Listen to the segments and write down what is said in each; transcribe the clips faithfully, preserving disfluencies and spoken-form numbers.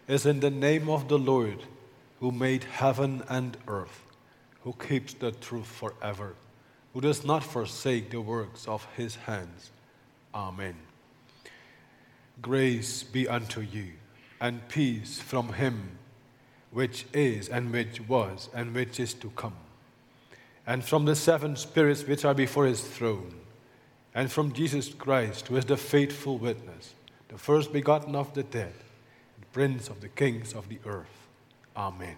is in the name of the Lord, who made heaven and earth, who keeps the truth forever, who does not forsake the works of his hands. Amen. Grace be unto you, and peace from him which is, and which was, and which is to come, and from the seven spirits which are before his throne, and from Jesus Christ, who is the faithful witness, the first begotten of the dead, and Prince of the kings of the earth. Amen.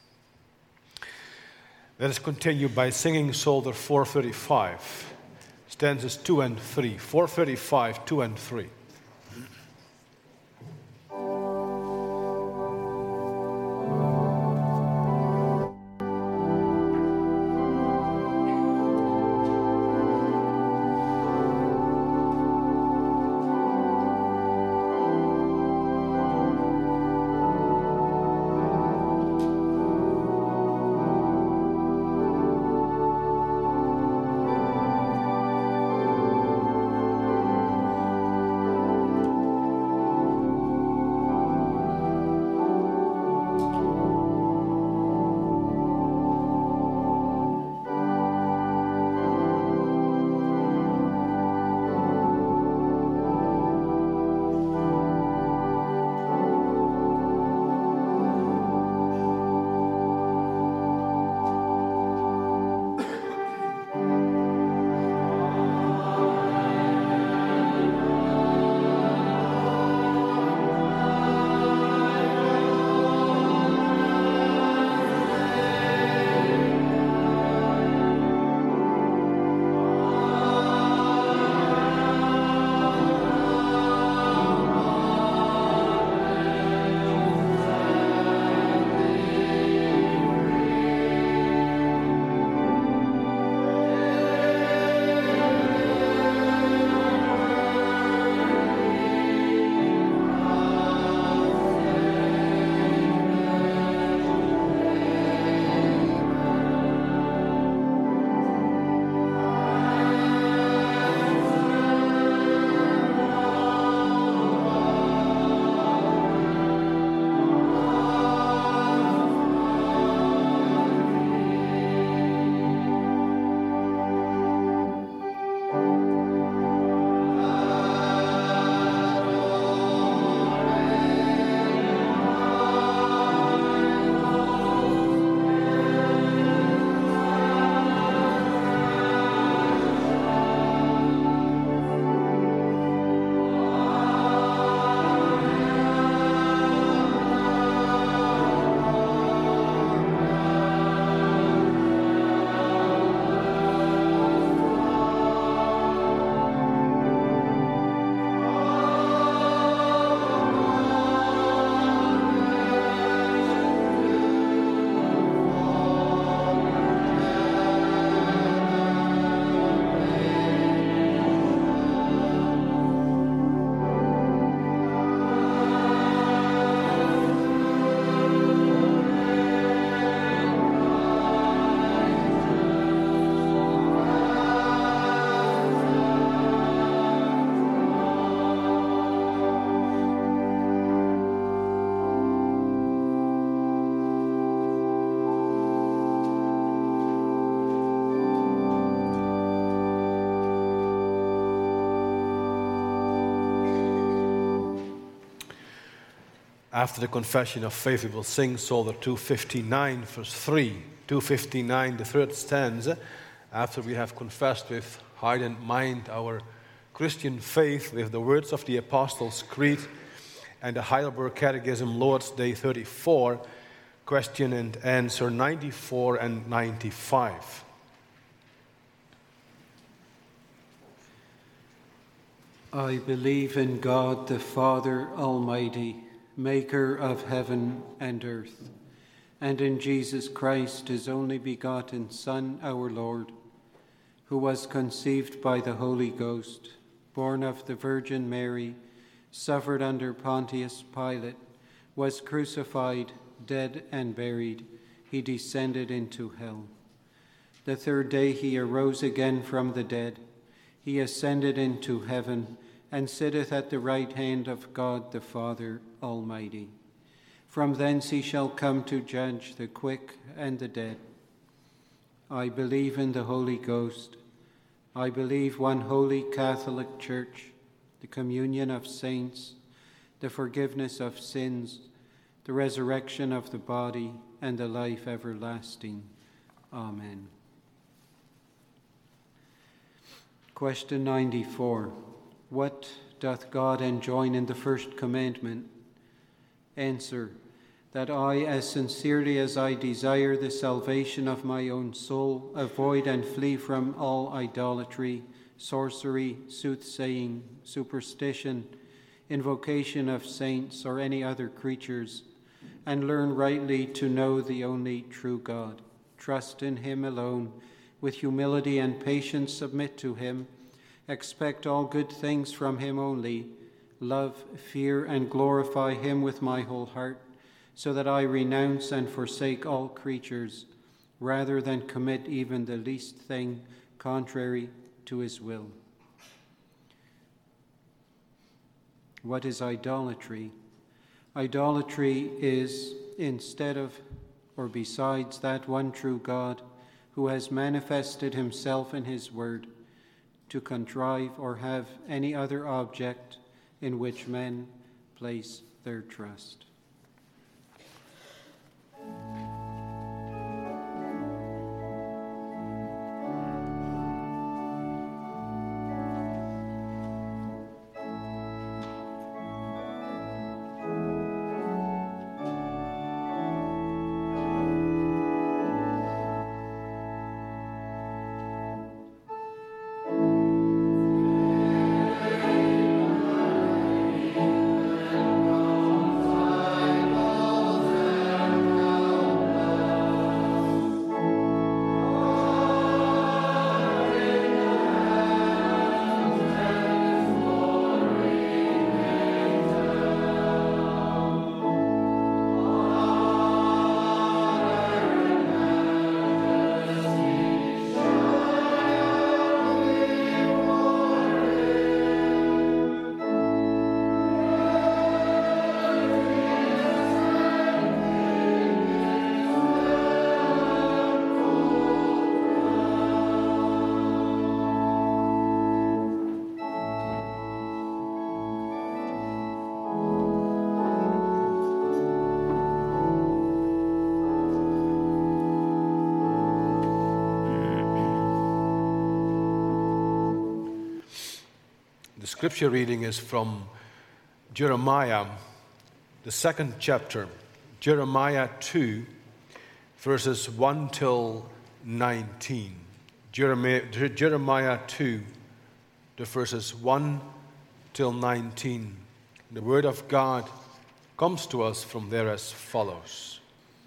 Let us continue by singing Psalter four thirty-five, stanzas two and three. four thirty-five, two and three. After the confession of faith, we will sing Psalter two fifty-nine, verse three. two fifty-nine, the third stanza. After we have confessed with heart and mind our Christian faith with the words of the Apostles' Creed and the Heidelberg Catechism, Lord's Day thirty-four, question and answer ninety-four and ninety-five. I believe in God the Father Almighty, maker of heaven and earth, and in Jesus Christ, his only begotten Son, our Lord, who was conceived by the Holy Ghost, born of the Virgin Mary, suffered under Pontius Pilate, was crucified, dead and buried. He descended into hell. The third day he arose again from the dead. He ascended into heaven and sitteth at the right hand of God the Father Almighty. From thence he shall come to judge the quick and the dead. I believe in the Holy Ghost. I believe one holy Catholic Church, the communion of saints, the forgiveness of sins, the resurrection of the body, and the life everlasting. Amen. Question ninety-four. What doth God enjoin in the first commandment? Answer: that I, as sincerely as I desire the salvation of my own soul, avoid and flee from all idolatry, sorcery, soothsaying, superstition, invocation of saints or any other creatures, and learn rightly to know the only true God. Trust in him alone, with humility and patience submit to him, expect all good things from him only, love, fear, and glorify him with my whole heart, so that I renounce and forsake all creatures, rather than commit even the least thing contrary to his will. What is idolatry? Idolatry is, instead of or besides that one true God who has manifested himself in his word, to contrive or have any other object in which men place their trust. The scripture reading is from Jeremiah, the second chapter, Jeremiah two, verses one till nineteen. Jeremiah, Jeremiah two, the verses one till nineteen. The word of God comes to us from there as follows.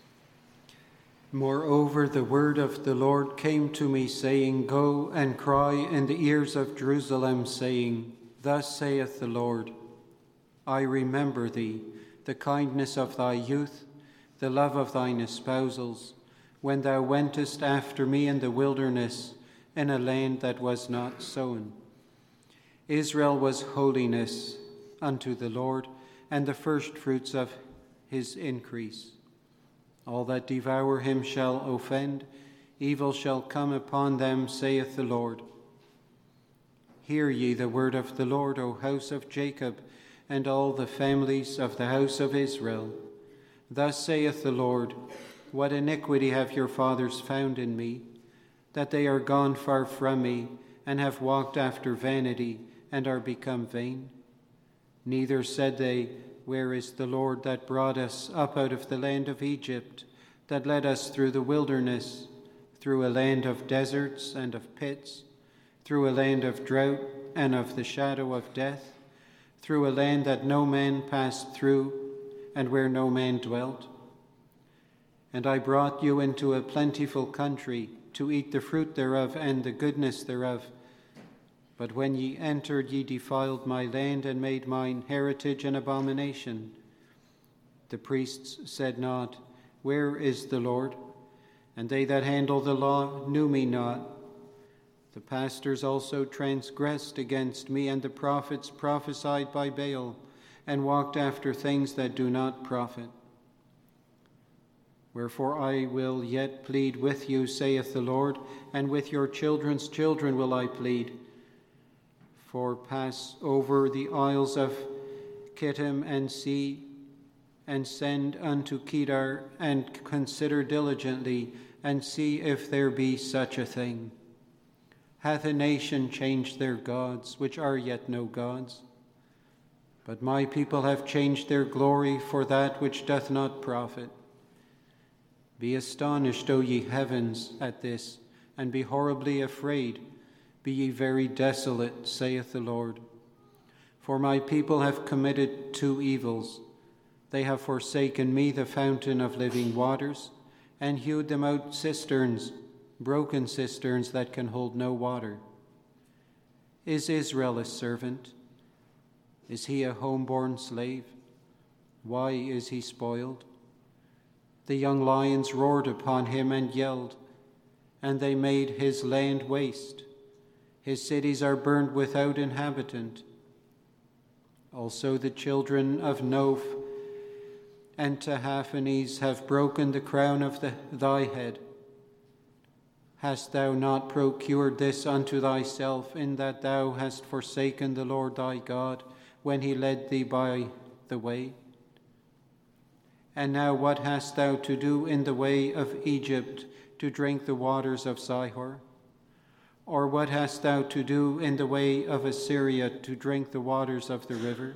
Moreover, the word of the Lord came to me, saying, Go and cry in the ears of Jerusalem, saying, Thus saith the Lord, I remember thee, the kindness of thy youth, the love of thine espousals, when thou wentest after me in the wilderness, in a land that was not sown. Israel was holiness unto the Lord, and the firstfruits of his increase. All that devour him shall offend, evil shall come upon them, saith the Lord. Hear ye the word of the Lord, O house of Jacob, and all the families of the house of Israel. Thus saith the Lord, What iniquity have your fathers found in me, that they are gone far from me, and have walked after vanity, and are become vain? Neither said they, Where is the Lord that brought us up out of the land of Egypt, that led us through the wilderness, through a land of deserts and of pits, through a land of drought and of the shadow of death, through a land that no man passed through, and where no man dwelt? And I brought you into a plentiful country, to eat the fruit thereof and the goodness thereof. But when ye entered, ye defiled my land, and made mine heritage an abomination. The priests said not, Where is the Lord? And they that handle the law knew me not. The pastors also transgressed against me, and the prophets prophesied by Baal, and walked after things that do not profit. Wherefore I will yet plead with you, saith the Lord, and with your children's children will I plead. For pass over the isles of Kittim and see, and send unto Kedar, and consider diligently, and see if there be such a thing. Hath a nation changed their gods, which are yet no gods? But my people have changed their glory for that which doth not profit. Be astonished, O ye heavens, at this, and be horribly afraid. Be ye very desolate, saith the Lord. For my people have committed two evils. They have forsaken me, the fountain of living waters, and hewed them out cisterns, broken cisterns that can hold no water. Is Israel a servant? Is he a homeborn slave? Why is he spoiled? The young lions roared upon him and yelled, and they made his land waste. His cities are burned without inhabitant. Also the children of Noph and Tahaphanes have broken the crown of the, thy head. Hast thou not procured this unto thyself, in that thou hast forsaken the Lord thy God, when he led thee by the way? And now what hast thou to do in the way of Egypt, to drink the waters of Sihor? Or what hast thou to do in the way of Assyria, to drink the waters of the river?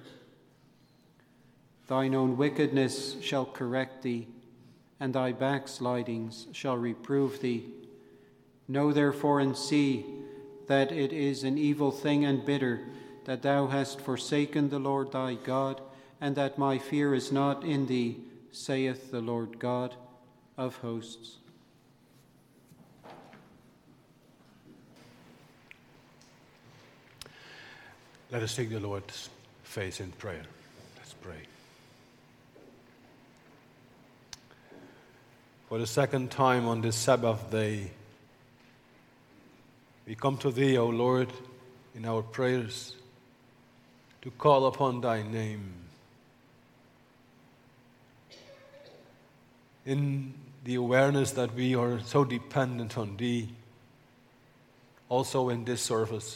Thine own wickedness shall correct thee, and thy backslidings shall reprove thee. Know therefore and see that it is an evil thing and bitter, that thou hast forsaken the Lord thy God, and that my fear is not in thee, saith the Lord God of hosts. Let us seek the Lord's face in prayer. Let's pray. For the second time on this Sabbath day, we come to Thee, O Lord, in our prayers, to call upon Thy name. In the awareness that we are so dependent on Thee, also in this service.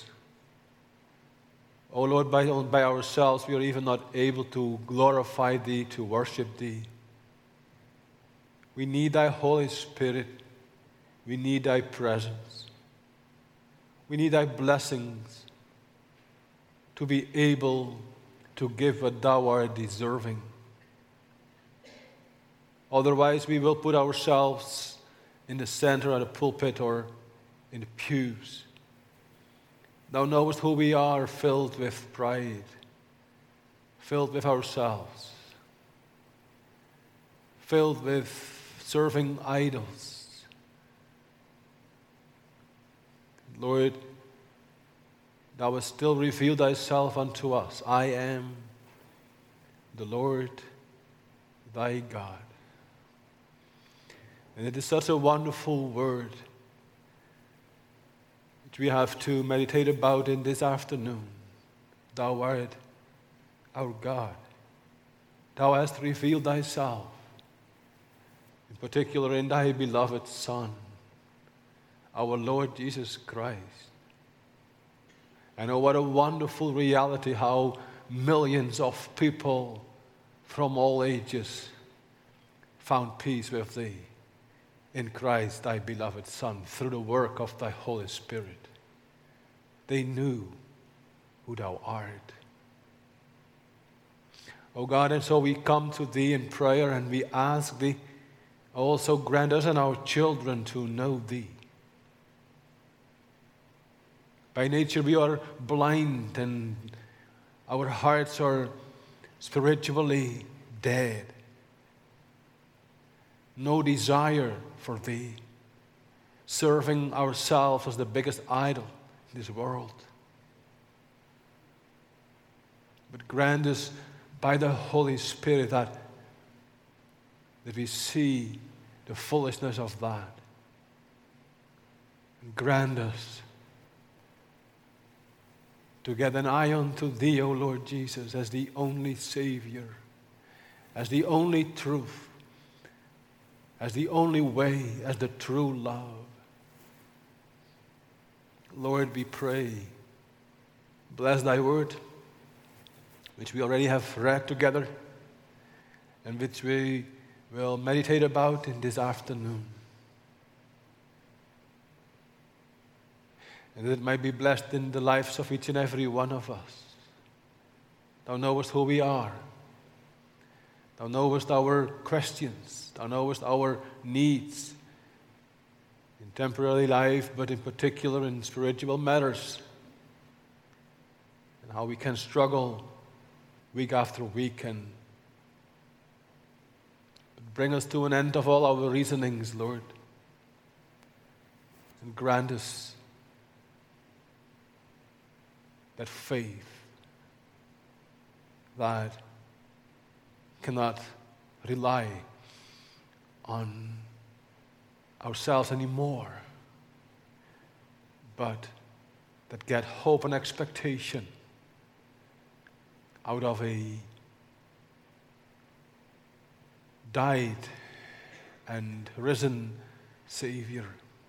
O Lord, by, by ourselves we are even not able to glorify Thee, to worship Thee. We need Thy Holy Spirit. We need Thy presence. We need Thy blessings to be able to give what Thou art deserving. Otherwise, we will put ourselves in the center of the pulpit or in the pews. Thou knowest who we are, filled with pride, filled with ourselves, filled with serving idols. Lord, Thou hast still revealed Thyself unto us. I am the Lord Thy God. And it is such a wonderful word which we have to meditate about in this afternoon. Thou art our God. Thou hast revealed Thyself, in particular in Thy beloved Son, our Lord Jesus Christ. And oh, what a wonderful reality how millions of people from all ages found peace with Thee in Christ, Thy beloved Son, through the work of Thy Holy Spirit. They knew who Thou art. Oh God, and so we come to Thee in prayer and we ask Thee, also grant us and our children to know Thee. By nature we are blind and our hearts are spiritually dead. No desire for Thee, serving ourselves as the biggest idol in this world. But grant us by the Holy Spirit that, that we see the foolishness of that. And grant us to get an eye unto Thee, O Lord Jesus, as the only Savior, as the only truth, as the only way, as the true love. Lord, we pray, bless thy word, which we already have read together and which we will meditate about in this afternoon. And that it might be blessed in the lives of each and every one of us. Thou knowest who we are. Thou knowest our questions. Thou knowest our needs in temporary life, but in particular in spiritual matters. And how we can struggle week after week and bring us to an end of all our reasonings, Lord. And grant us that faith that cannot rely on ourselves anymore, but that get hope and expectation out of a died and risen Savior.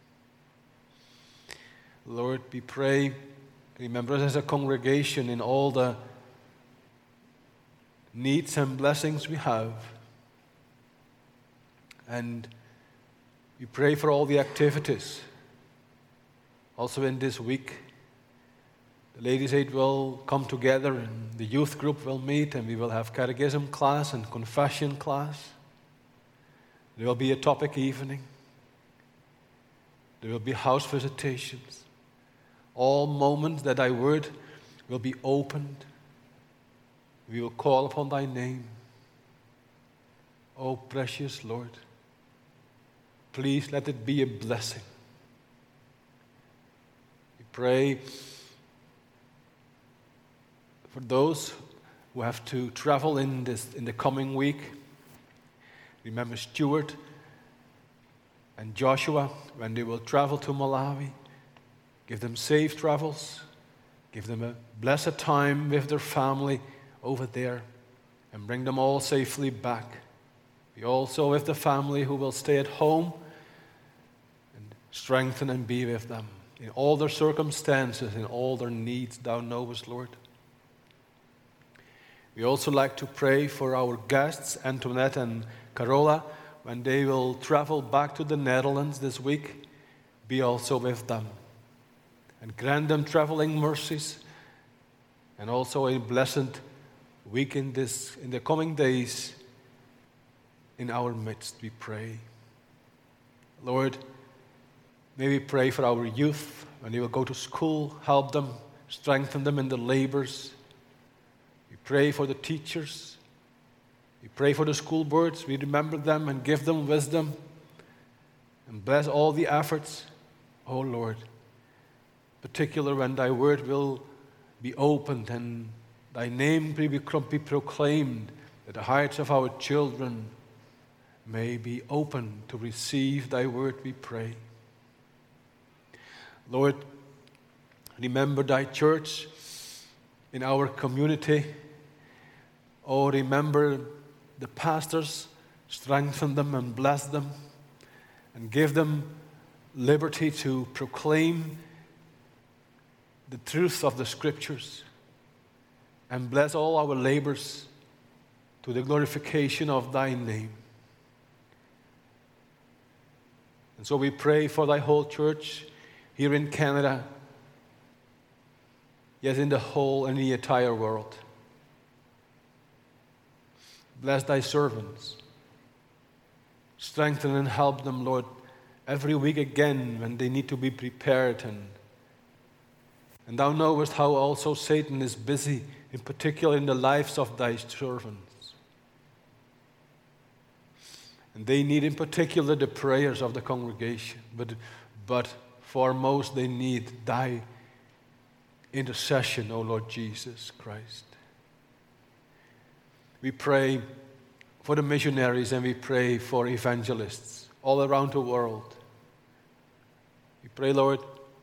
Lord, we pray, remember us as a congregation in all the needs and blessings we have. And we pray for all the activities. Also in this week, the Ladies' Aid will come together and the youth group will meet and we will have catechism class and confession class. There will be a topic evening. There will be house visitations. All moments that thy word will be opened. We will call upon thy name. Oh, precious Lord, please let it be a blessing. We pray for those who have to travel in this in the coming week. Remember Stuart and Joshua when they will travel to Malawi. Give them safe travels. Give them a blessed time with their family over there and bring them all safely back. Be also with the family who will stay at home and strengthen and be with them in all their circumstances, in all their needs, thou knowest, Lord. We also like to pray for our guests, Antoinette and Carola, when they will travel back to the Netherlands this week. Be also with them and grant them traveling mercies and also a blessed week in this in the coming days in our midst, we pray. Lord, may we pray for our youth when they will go to school. Help them, strengthen them in the labors. We pray for the teachers. We pray for the school boards. We remember them and give them wisdom and bless all the efforts, oh Lord, particularly when thy word will be opened and thy name be proclaimed, that the hearts of our children may be open to receive thy word, we pray. Lord, remember thy church in our community. Oh, remember the pastors, strengthen them and bless them and give them liberty to proclaim the truth of the Scriptures and bless all our labors to the glorification of thy name. And so we pray for thy whole church here in Canada, yes, in the whole and the entire world. Bless thy servants. Strengthen and help them, Lord, every week again when they need to be prepared. And, and thou knowest how also Satan is busy, in particular in the lives of thy servants. And they need in particular the prayers of the congregation. But, but foremost they need thy intercession, O Lord Jesus Christ. We pray for the missionaries and we pray for evangelists all around the world. We pray, Lord,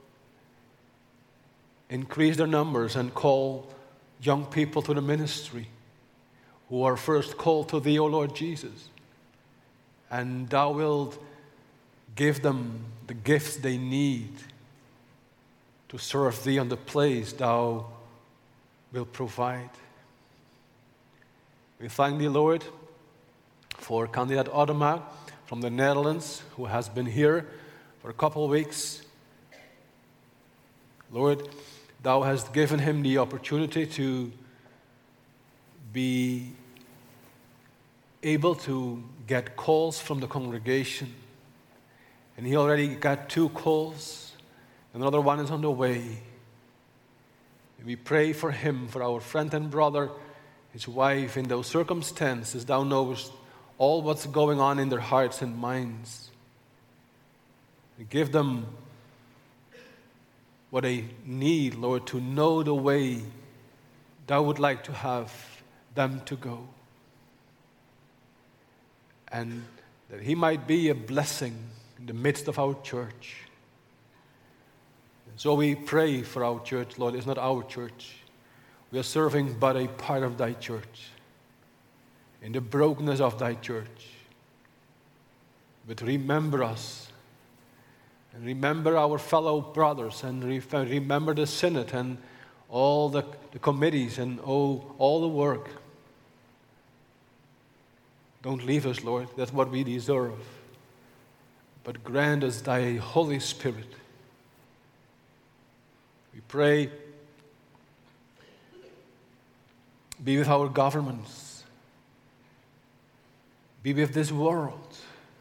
increase their numbers and call young people to the ministry who are first called to thee, O Lord Jesus. and thou wilt give them the gifts they need to serve thee on the place thou wilt provide. We thank thee, Lord, for candidate Adema from the Netherlands, who has been here for a couple of weeks. Lord, thou hast given him the opportunity to be able to get calls from the congregation. And he already got two calls. Another one is on the way. And we pray for him, for our friend and brother, his wife, in those circumstances. Thou knowest all what's going on in their hearts and minds. We give them what they need, Lord, to know the way thou would like to have them to go. And that he might be a blessing in the midst of our church. And so we pray for our church, Lord. It's not our church. We are serving but a part of thy church, in the brokenness of thy church. But remember us, and remember our fellow brothers, and re- remember the Synod and all the, the committees and all, all the work. Don't leave us, Lord. That's what we deserve. But grant us thy Holy Spirit. We pray, be with our governments. Be with this world.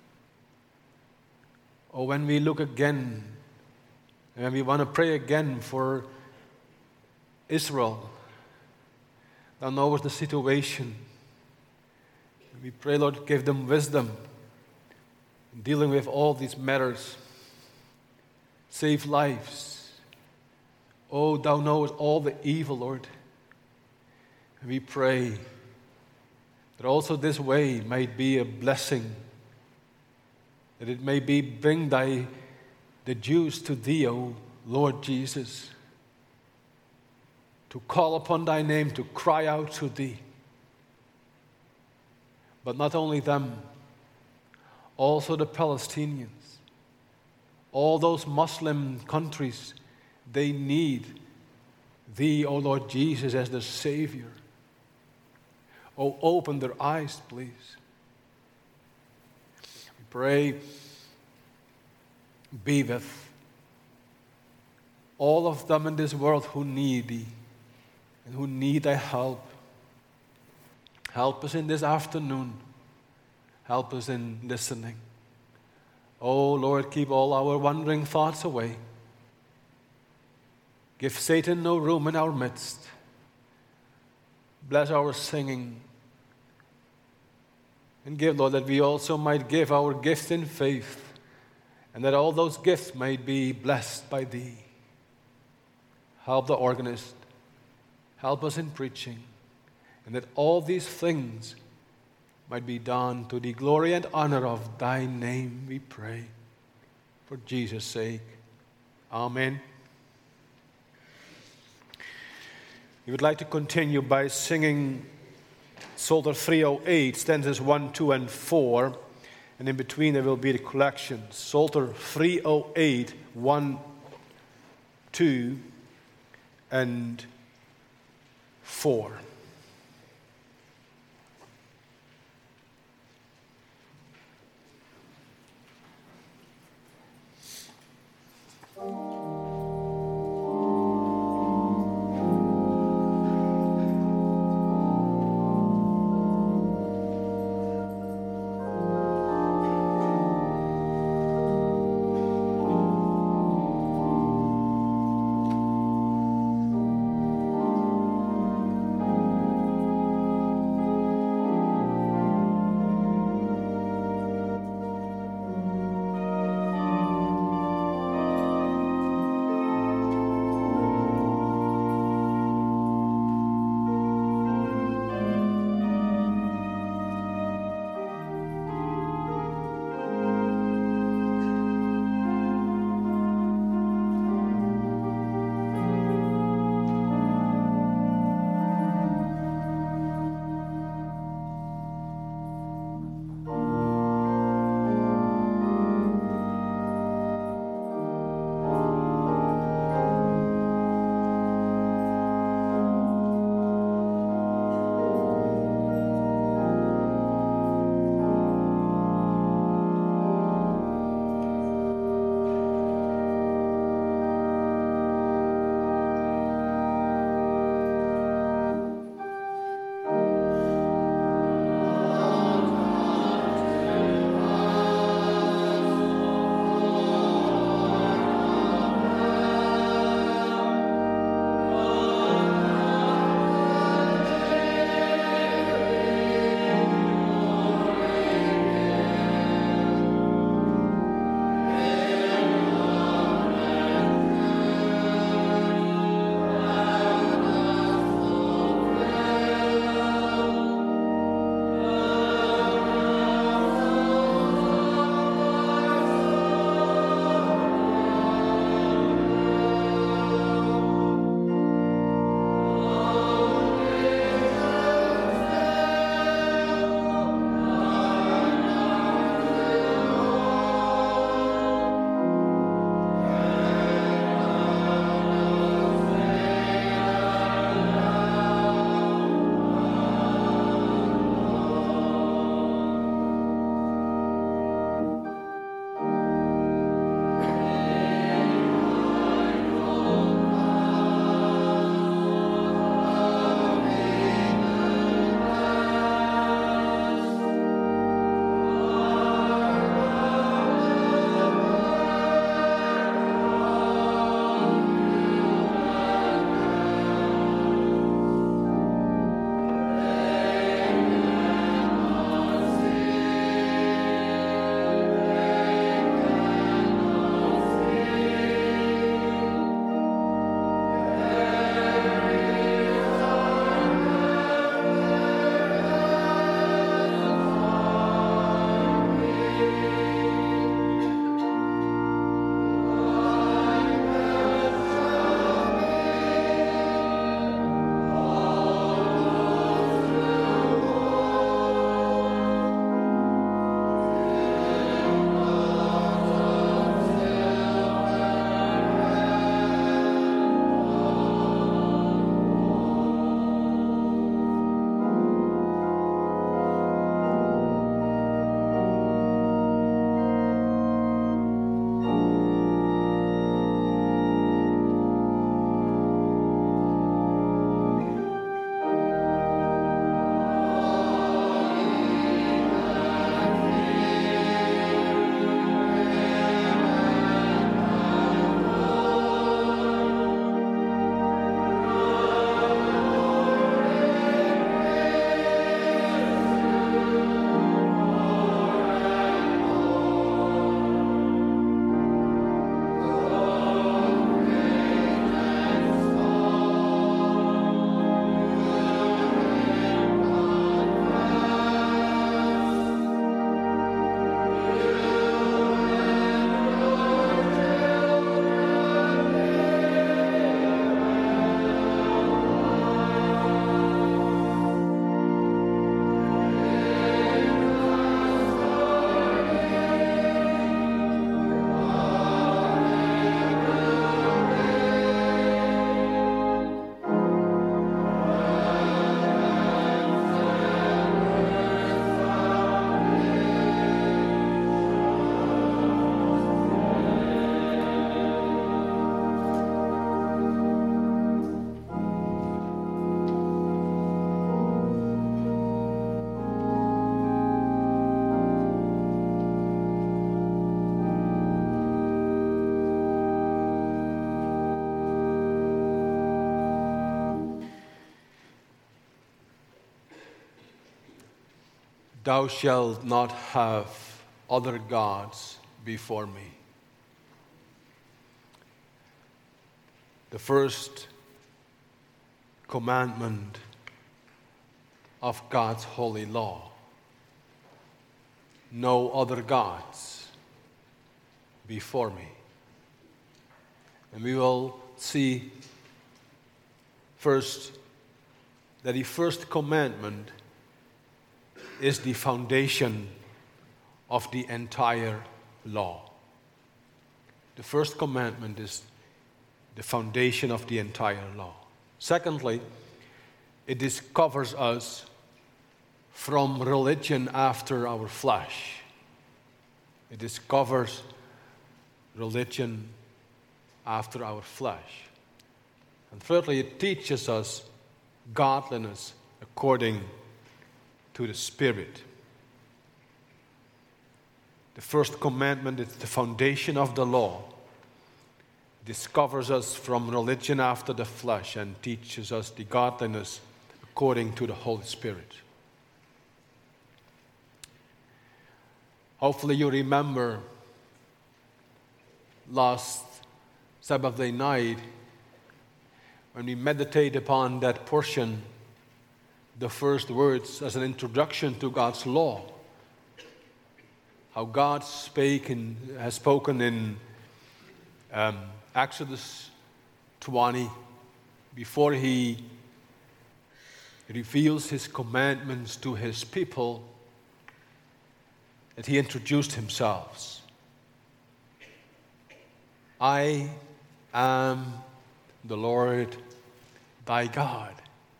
Or when we look again, and when we want to pray again for Israel, thou knowest the situation. We pray, Lord, give them wisdom in dealing with all these matters. Save lives. Oh, thou knowest all the evil, Lord. And we pray that also this way might be a blessing, that it may be bring thy the Jews to thee, O Lord Jesus, to call upon thy name, to cry out to thee. But not only them, also the Palestinians, all those Muslim countries, they need thee, O Lord Jesus, as the Savior. Oh, open their eyes, please. We pray, be with all of them in this world who need thee and who need thy help. Help us in this afternoon. Help us in listening. Oh, Lord, keep all our wandering thoughts away. Give Satan no room in our midst. Bless our singing. And give, Lord, that we also might give our gifts in faith, and that all those gifts might be blessed by thee. Help the organist. Help us in preaching. And that all these things might be done to the glory and honor of thy name, we pray. For Jesus' sake. Amen. We would like to continue by singing Psalter three oh eight, stanzas one, two, and four. And in between there will be the collection. Psalter three oh eight, one, two, and four. Thank Thou shalt not have other gods before me. The first commandment of God's holy law. No other gods before me. And we will see first that the first commandment is the foundation of the entire law. The first commandment is the foundation of the entire law. Secondly, it discovers us from religion after our flesh. It discovers religion after our flesh. And thirdly, it teaches us godliness according to the Spirit. The first commandment is the foundation of the law. It discovers us from religion after the flesh and teaches us the godliness according to the Holy Spirit. Hopefully you remember last Sabbath day night when we meditate upon that portion, the first words as an introduction to God's law. How God spake and has spoken in um, Exodus twenty before He reveals His commandments to His people, that He introduced Himself. I am the Lord thy God,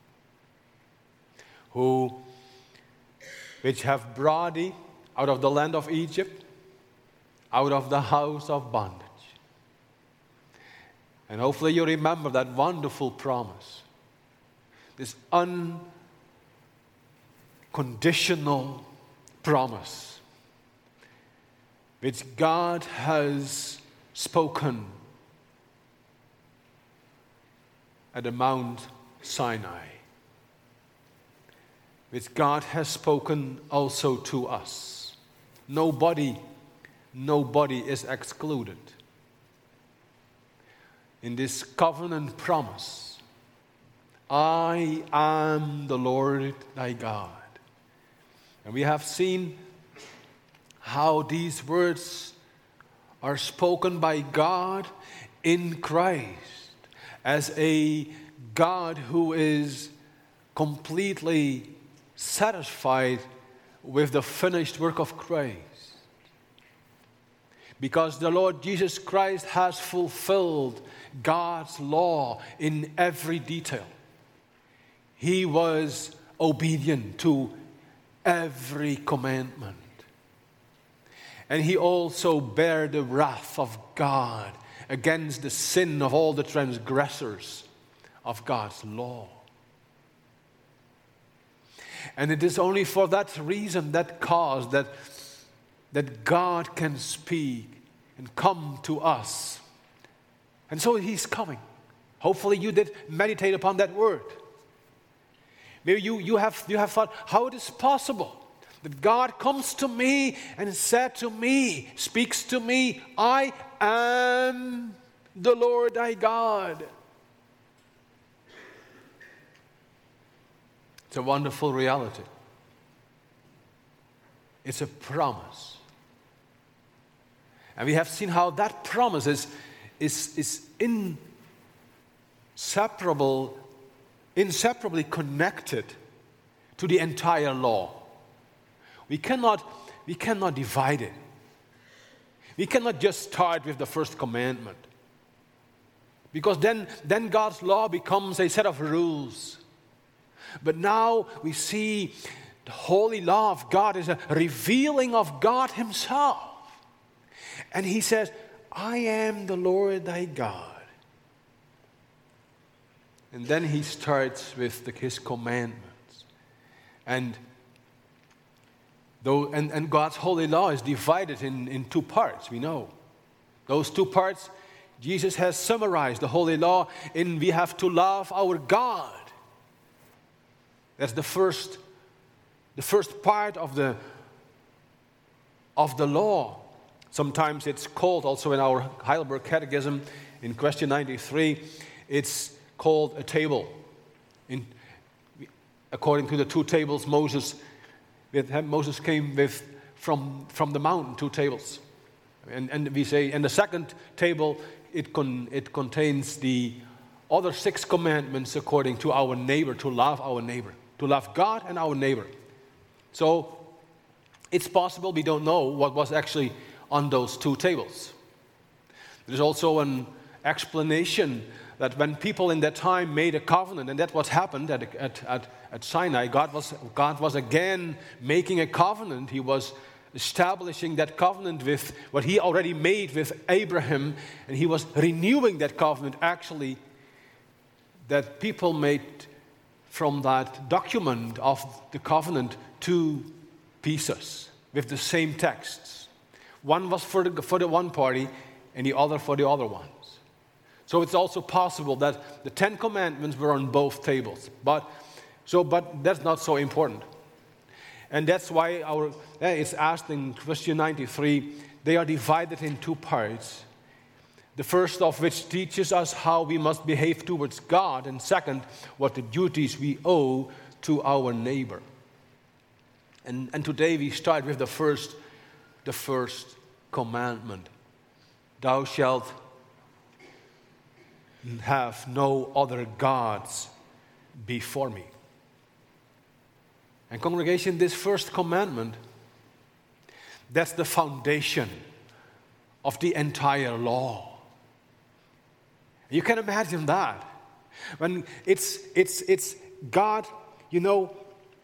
who which have brought thee out of the land of Egypt, out of the house of bondage. And hopefully you remember that wonderful promise, this unconditional promise, which God has spoken at the Mount Sinai, which God has spoken also to us. Nobody, nobody is excluded. In this covenant promise, I am the Lord thy God. And we have seen how these words are spoken by God in Christ as a God who is completely satisfied with the finished work of Christ. Because the Lord Jesus Christ has fulfilled God's law in every detail. He was obedient to every commandment. And He also bare the wrath of God against the sin of all the transgressors of God's law. And it is only for that reason, that cause, that, that God can speak and come to us. And so He's coming. Hopefully you did meditate upon that word. Maybe you, you, have, you have thought, how it is possible that God comes to me and said to me, speaks to me, I am the Lord thy God. It's a wonderful reality. It's a promise. And we have seen how that promise is, is, is inseparable, inseparably connected to the entire law. We cannot, we cannot divide it. We cannot just start with the first commandment. Because then, then God's law becomes a set of rules. But now we see the holy law of God is a revealing of God Himself. And He says, I am the Lord thy God. And then He starts with the, His commandments. And, though, and, and God's holy law is divided in, in two parts, we know. Those two parts, Jesus has summarized the holy law in we have to love our God. That's the first the first part of the, of the law. Sometimes it's called, also in our Heidelberg Catechism, in question ninety-three, it's called a table. In, according to the two tables Moses, with, Moses came with from, from the mountain, two tables. And, and we say, in the second table, it, con, it contains the other six commandments according to our neighbor, to love our neighbor, to love God and our neighbor. So it's possible we don't know what was actually on those two tables. There's also an explanation that when people in that time made a covenant, and that's what happened at, at, at, at Sinai, God was, God was again making a covenant. He was establishing that covenant with what he already made with Abraham, and he was renewing that covenant. Actually, that people made from that document of the covenant two pieces with the same texts. One was for the, for the one party and the other for the other ones. So it's also possible that the Ten Commandments were on both tables. But so, but that's not so important. And that's why our eh, it's asked in question ninety-three, they are divided in two parts. The first of which teaches us how we must behave towards God, and second, what the duties we owe to our neighbor. And, and today we start with the first, the first commandment. Thou shalt have no other gods before me. And congregation, this first commandment, that's the foundation of the entire law. You can imagine that. When it's it's it's God, you know,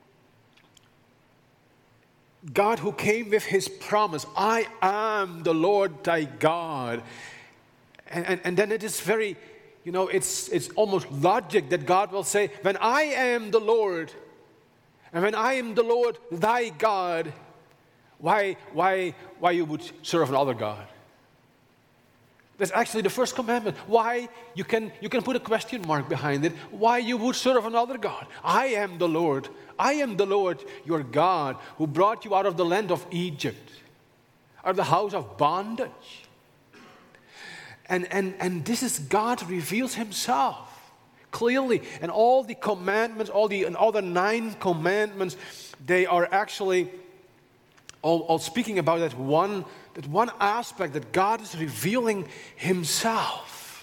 God who came with his promise, I am the Lord thy God. And, and, and then it is very, you know, it's it's almost logic that God will say, when I am the Lord, and when I am the Lord thy God, why, why, why you would serve another God? That's actually the first commandment. Why, you can, you can put a question mark behind it. Why you would serve another God? I am the Lord. I am the Lord your God who brought you out of the land of Egypt, out of the house of bondage. And, and, and this is God reveals himself clearly. And all the commandments, all the other nine commandments, they are actually all, all speaking about that one, that one aspect that God is revealing himself.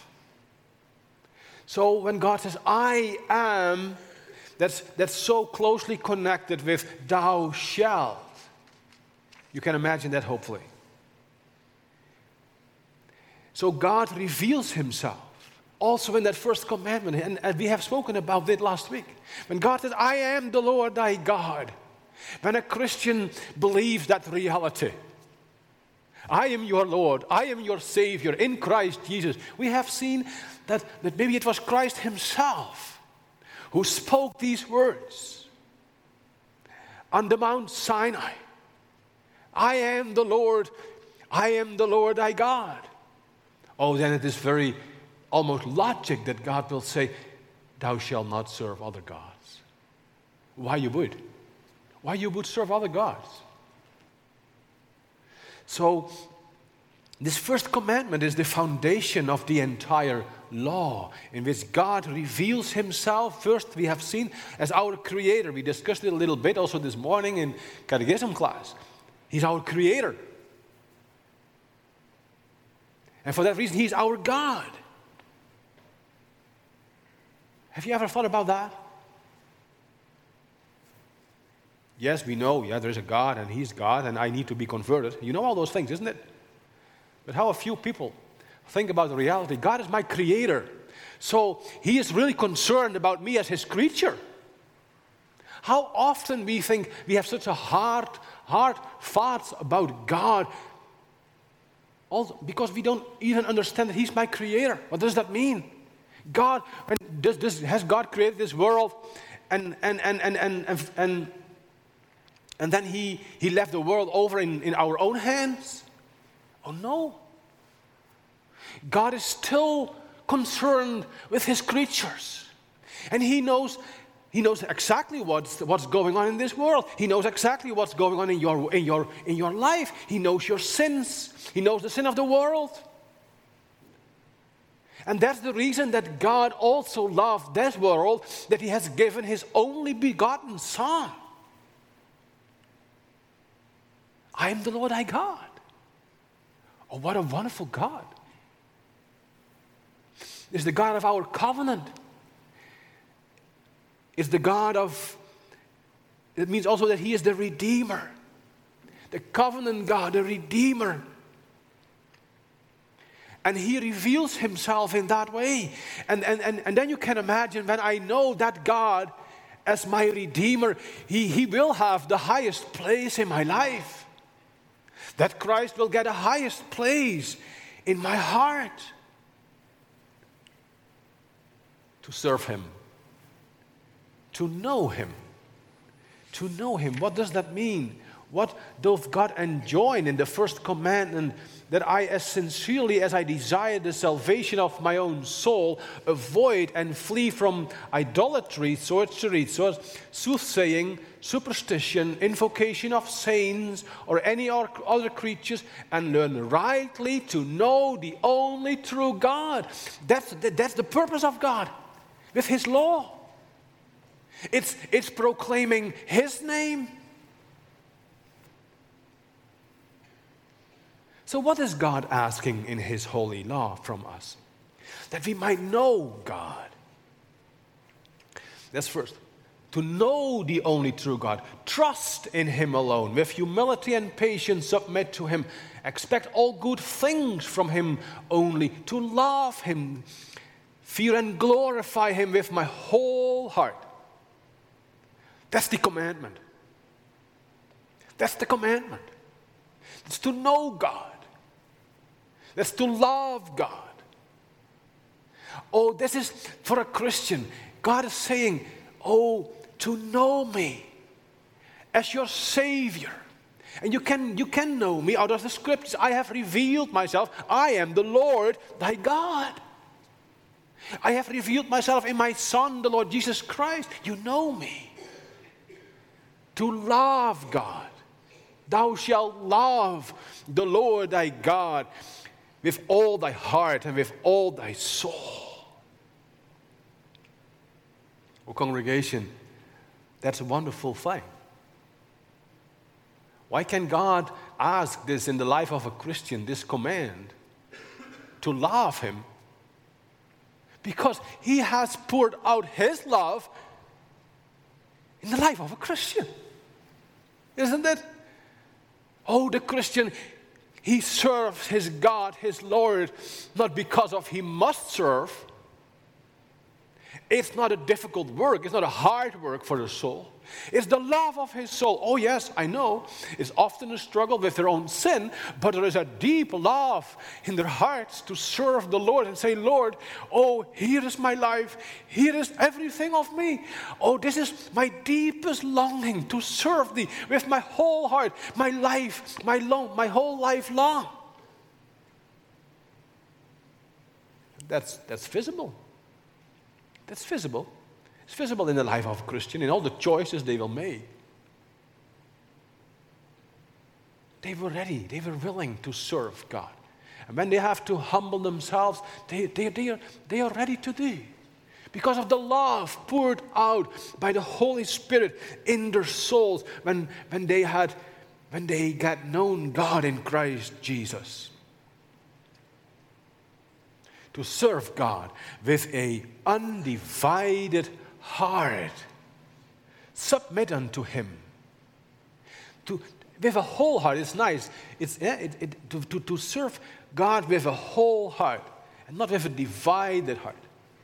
So when God says, I am, that's, that's so closely connected with thou shalt. You can imagine that, hopefully. So God reveals himself also in that first commandment, and, and we have spoken about it last week. When God says, I am the Lord thy God, when a Christian believes that reality, I am your Lord, I am your Savior in Christ Jesus, we have seen that, that maybe it was Christ himself who spoke these words on the Mount Sinai. I am the Lord, I am the Lord thy God. Oh, then it is very almost logic that God will say, thou shalt not serve other gods. Why you would? Why you would serve other gods? So, this first commandment is the foundation of the entire law, in which God reveals himself, first we have seen, as our creator. We discussed it a little bit also this morning in catechism class. He's our creator. And for that reason, he's our God. Have you ever thought about that? Yes, we know, yeah, there's a God and he's God and I need to be converted. You know all those things, isn't it? But how a few people think about the reality. God is my creator. So he is really concerned about me as his creature. How often we think we have such a hard, hard thoughts about God, also because we don't even understand that he's my creator. What does that mean? God, when does this, has God created this world, and and and and and and, and, and then he, he left the world over in, in our own hands? Oh no. God is still concerned with his creatures. And he knows He knows exactly what's, what's going on in this world. He knows exactly what's going on in your, in, your, in your life. He knows your sins. He knows the sin of the world. And that's the reason that God also loved this world, that He has given His only begotten Son. I am the Lord thy God. Oh, what a wonderful God. It's the God of our covenant. It's the God of, it means also that He is the Redeemer. The covenant God, the Redeemer. And He reveals Himself in that way. And, and, and, and then you can imagine, when I know that God as my Redeemer, He, he will have the highest place in my life. That Christ will get the highest place in my heart. To serve Him. To know Him. To know Him. What does that mean? What doth God enjoin in the first commandment? That I, as sincerely as I desire the salvation of my own soul, avoid and flee from idolatry, sorcery, soothsaying, superstition, invocation of saints, or any other creatures, and learn rightly to know the only true God. That's the, that's the purpose of God, with His law. It's, it's proclaiming His name. So what is God asking in His holy law from us? That we might know God. That's first. To know the only true God. Trust in Him alone. With humility and patience submit to Him. Expect all good things from Him only. To love Him. Fear and glorify Him with my whole heart. That's the commandment. That's the commandment. It's to know God. That's to love God. Oh, this is for a Christian. God is saying, oh, to know me as your Savior. And you can, you can know me out of the Scriptures. I have revealed myself. I am the Lord thy God. I have revealed myself in my Son, the Lord Jesus Christ. You know me. To love God. Thou shalt love the Lord thy God with all thy heart and with all thy soul. Oh, congregation, that's a wonderful thing. Why can God ask this in the life of a Christian, this command, to love Him? Because He has poured out His love in the life of a Christian. Isn't it? Oh, the Christian, he serves his God, his Lord, not because of he must serve. It's not a difficult work. It's not a hard work for the soul. It's the love of his soul. Oh yes, I know. It's often a struggle with their own sin, but there is a deep love in their hearts to serve the Lord and say, Lord, oh, here is my life. Here is everything of me. Oh, this is my deepest longing to serve thee with my whole heart, my life, my long, my whole life long. That's, that's visible. That's visible. It's visible in the life of a Christian, in all the choices they will make. They were ready, they were willing to serve God. And when they have to humble themselves, they, they, they, are, they are ready to do. Because of the love poured out by the Holy Spirit in their souls when, when they had when they got known God in Christ Jesus. To serve God with a undivided heart. Submit unto Him. To, with a whole heart, it's nice. It's, yeah, it, it, to, to, to serve God with a whole heart and not with a divided heart.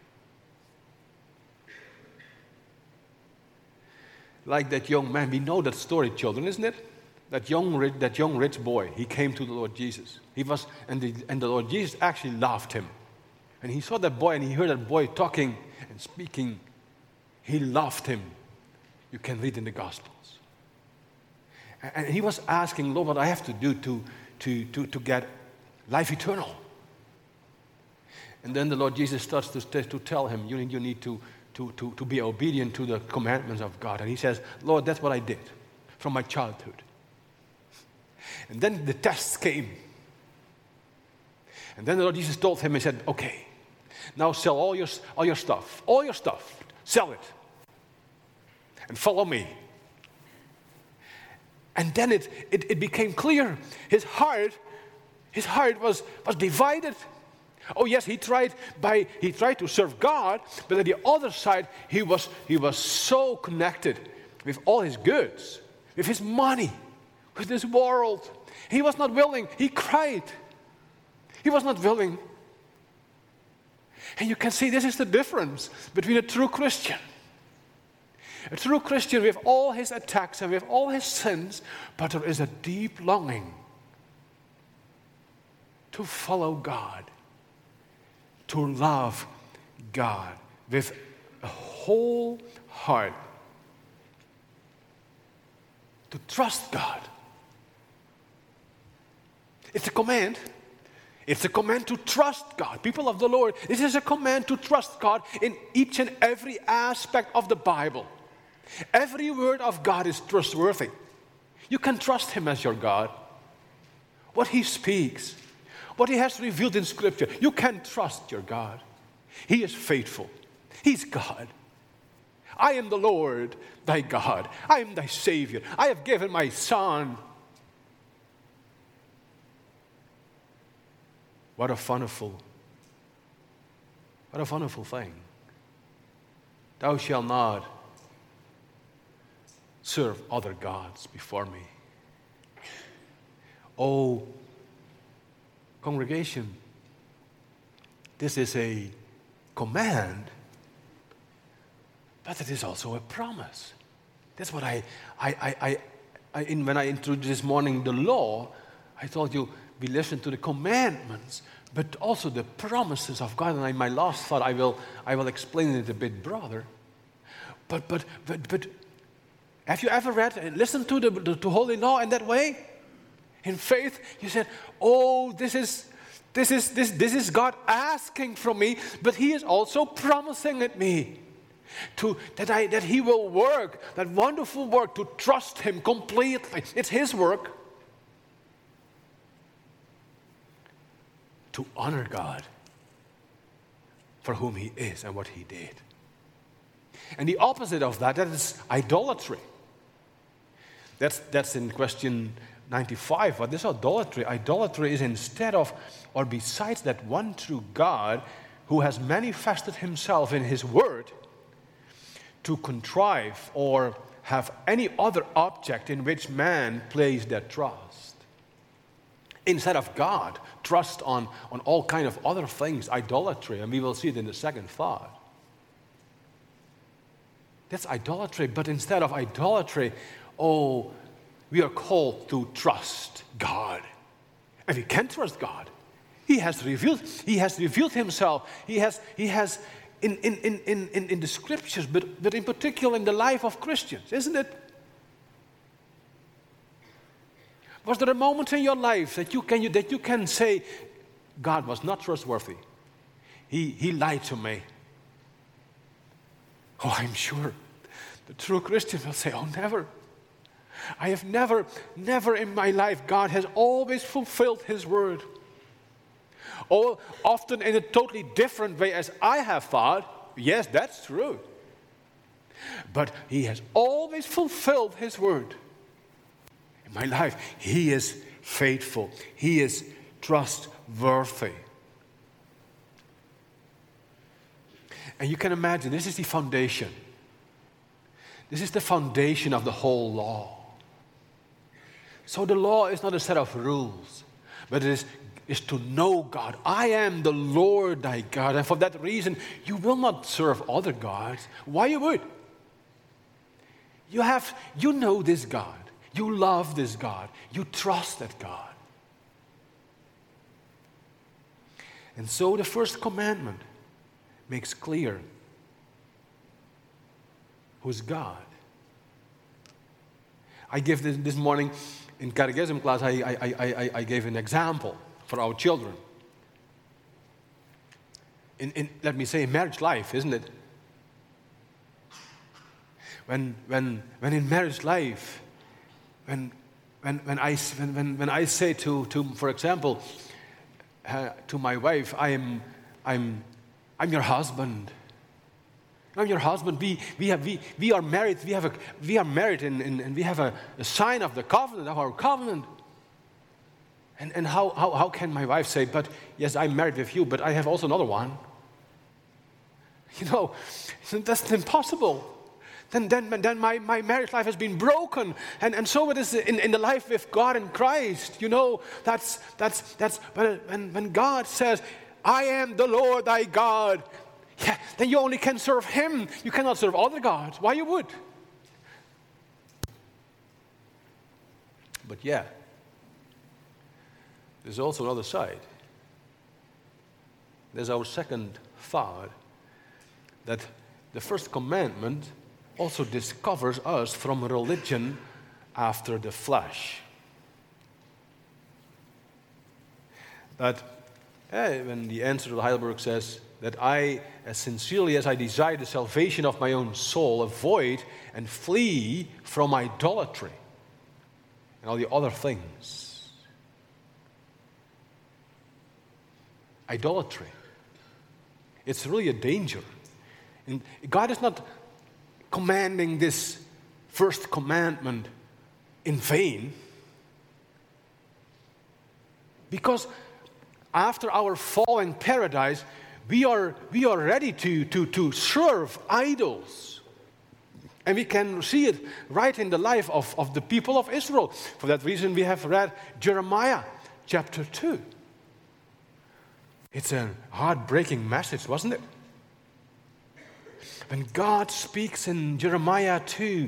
Like that young man, we know that story, children, isn't it? That young, rich, that young rich boy, he came to the Lord Jesus. He was, and the, and the Lord Jesus actually loved him. And he saw that boy and he heard that boy talking and speaking. He loved him. You can read in the Gospels. And he was asking, Lord, what I have to do to, to, to, to get life eternal. And then the Lord Jesus starts to, to tell him, you need, you need to, to, to, to be obedient to the commandments of God. And he says, Lord, that's what I did from my childhood. And then the tests came. And then the Lord Jesus told him, he said, okay, now sell all your, all your stuff, all your stuff, sell it, and follow me. And then it, it, it became clear. His heart, his heart was, was divided. Oh yes, he tried by he tried to serve God, but on the other side, he was he was so connected with all his goods, with his money, with this world. He was not willing. He cried. He was not willing. And you can see this is the difference between a true Christian. A true Christian with all his attacks and with all his sins, but there is a deep longing to follow God, to love God with a whole heart, to trust God. It's a command. It's a command to trust God. People of the Lord, this is a command to trust God in each and every aspect of the Bible. Every word of God is trustworthy. You can trust Him as your God. What He speaks, what He has revealed in Scripture, you can trust your God. He is faithful. He's God. I am the Lord, thy God. I am thy Savior. I have given my Son. What a wonderful, what a wonderful thing. Thou shalt not serve other gods before me. Oh, congregation, this is a command, but it is also a promise. That's what I, I, I, I, I in, when I introduced this morning the law, I told you we listen to the commandments, but also the promises of God. And in my last thought, I will, I will explain it a bit broader. But, but, but, but, have you ever read and listened to the, the to Holy Law in that way? In faith, you said, "Oh, this is, this is, this, this is God asking from me, but He is also promising it me." To, that, I, that He will work, that wonderful work, to trust Him completely. It's His work. To honor God for whom He is and what He did. And the opposite of that, that is idolatry. That's, that's in question ninety-five. What is idolatry? Idolatry is instead of, or besides that one true God who has manifested Himself in His Word, to contrive or have any other object in which man places their trust. Instead of God, trust on, on all kind of other things, idolatry, and we will see it in the second thought. That's idolatry, but instead of idolatry, oh, we are called to trust God. And we can trust God. He has revealed, He has revealed Himself. He has, He has in, in, in, in, in the Scriptures, but, but in particular in the life of Christians, isn't it? Was there a moment in your life that you can, that you can say, God was not trustworthy? He, he lied to me. Oh, I'm sure the true Christian will say, oh, never. I have never, never in my life, God has always fulfilled His word. Oh, often in a totally different way as I have thought. Yes, that's true. But He has always fulfilled His word. In my life, He is faithful. He is trustworthy. And you can imagine, this is the foundation. This is the foundation of the whole law. So the law is not a set of rules, but it is, is to know God. I am the Lord thy God, and for that reason, you will not serve other gods. Why you would? You have, you know this God. You love this God. You trust that God. And so the first commandment makes clear who's God. I gave this, this morning in catechism class, I, I, I, I, I gave an example for our children. In, in, let me say, marriage life, isn't it? when, when, when in marriage life, when, when, when, I, when, when, when I say to, to, for example, uh, to my wife, I am, I'm, I'm your husband. I'm your husband. We, we, have, we, we are married. We, have a, we are married, and, and, and we have a, a sign of the covenant, of our covenant. And, and how, how, how can my wife say, but yes, I'm married with you, but I have also another one? You know, that's impossible. Then, then, then my, my marriage life has been broken. And, and so it is in, in the life with God and Christ. You know, that's, that's, that's when, when God says, I am the Lord thy God, yeah, then you only can serve Him. You cannot serve other gods. Why you would? But yeah, there's also another side. There's our second thought, that the first commandment also discovers us from religion after the flesh. That eh, when the answer to Heidelberg says that I, as sincerely as I desire the salvation of my own soul, avoid and flee from idolatry and all the other things. Idolatry. It's really a danger. And God is not commanding this first commandment in vain, because after our fall in paradise, we are, we are ready to, to, to serve idols. And we can see it right in the life of, of the people of Israel. For that reason, we have read Jeremiah chapter two. It's a heartbreaking message, wasn't it? When God speaks in Jeremiah two,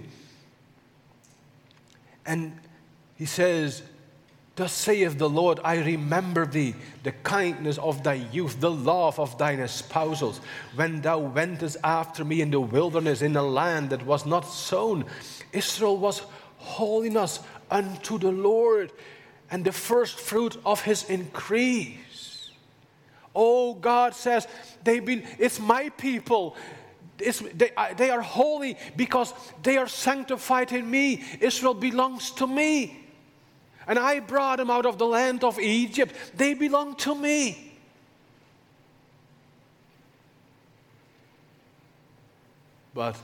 and He says, thus saith the Lord, I remember thee, the kindness of thy youth, the love of thine espousals, when thou wentest after me in the wilderness, in a land that was not sown. Israel was holiness unto the Lord, and the first fruit of His increase. Oh, God says, they've been, it's my people. It's, they, they are holy because they are sanctified in me. Israel belongs to me. And I brought them out of the land of Egypt. They belong to me. But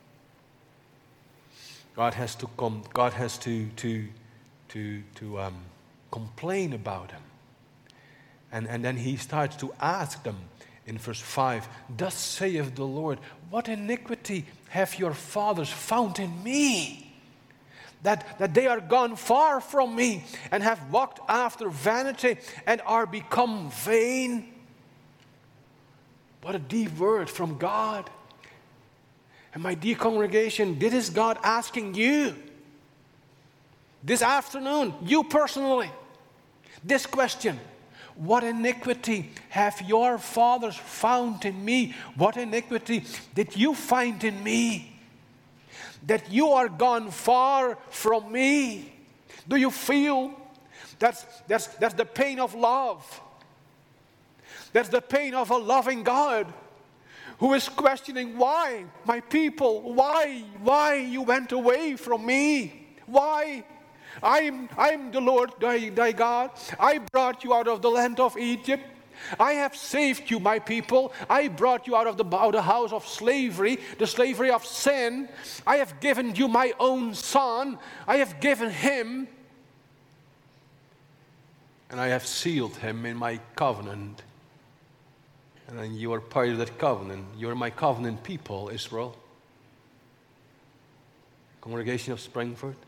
God has to come. God has to to to to um, complain about them. And and then He starts to ask them in verse five. Thus saith the Lord, what iniquity have your fathers found in me? That, that they are gone far from me and have walked after vanity and are become vain. What a deep word from God. And my dear congregation, this is God asking you this afternoon, you personally, this question. What iniquity have your fathers found in me? What iniquity did you find in me? That you are gone far from me. Do you feel that's, that's, that's the pain of love? That's the pain of a loving God who is questioning, why, my people, why, why you went away from me? Why? I'm, I'm the Lord thy, thy God. I brought you out of the land of Egypt. I have saved you, my people. I brought you out of the, out of the house of slavery, the slavery of sin. I have given you my own son. I have given him, and I have sealed him in my covenant. And then you are part of that covenant. You are my covenant people, Israel. Congregation of Springford.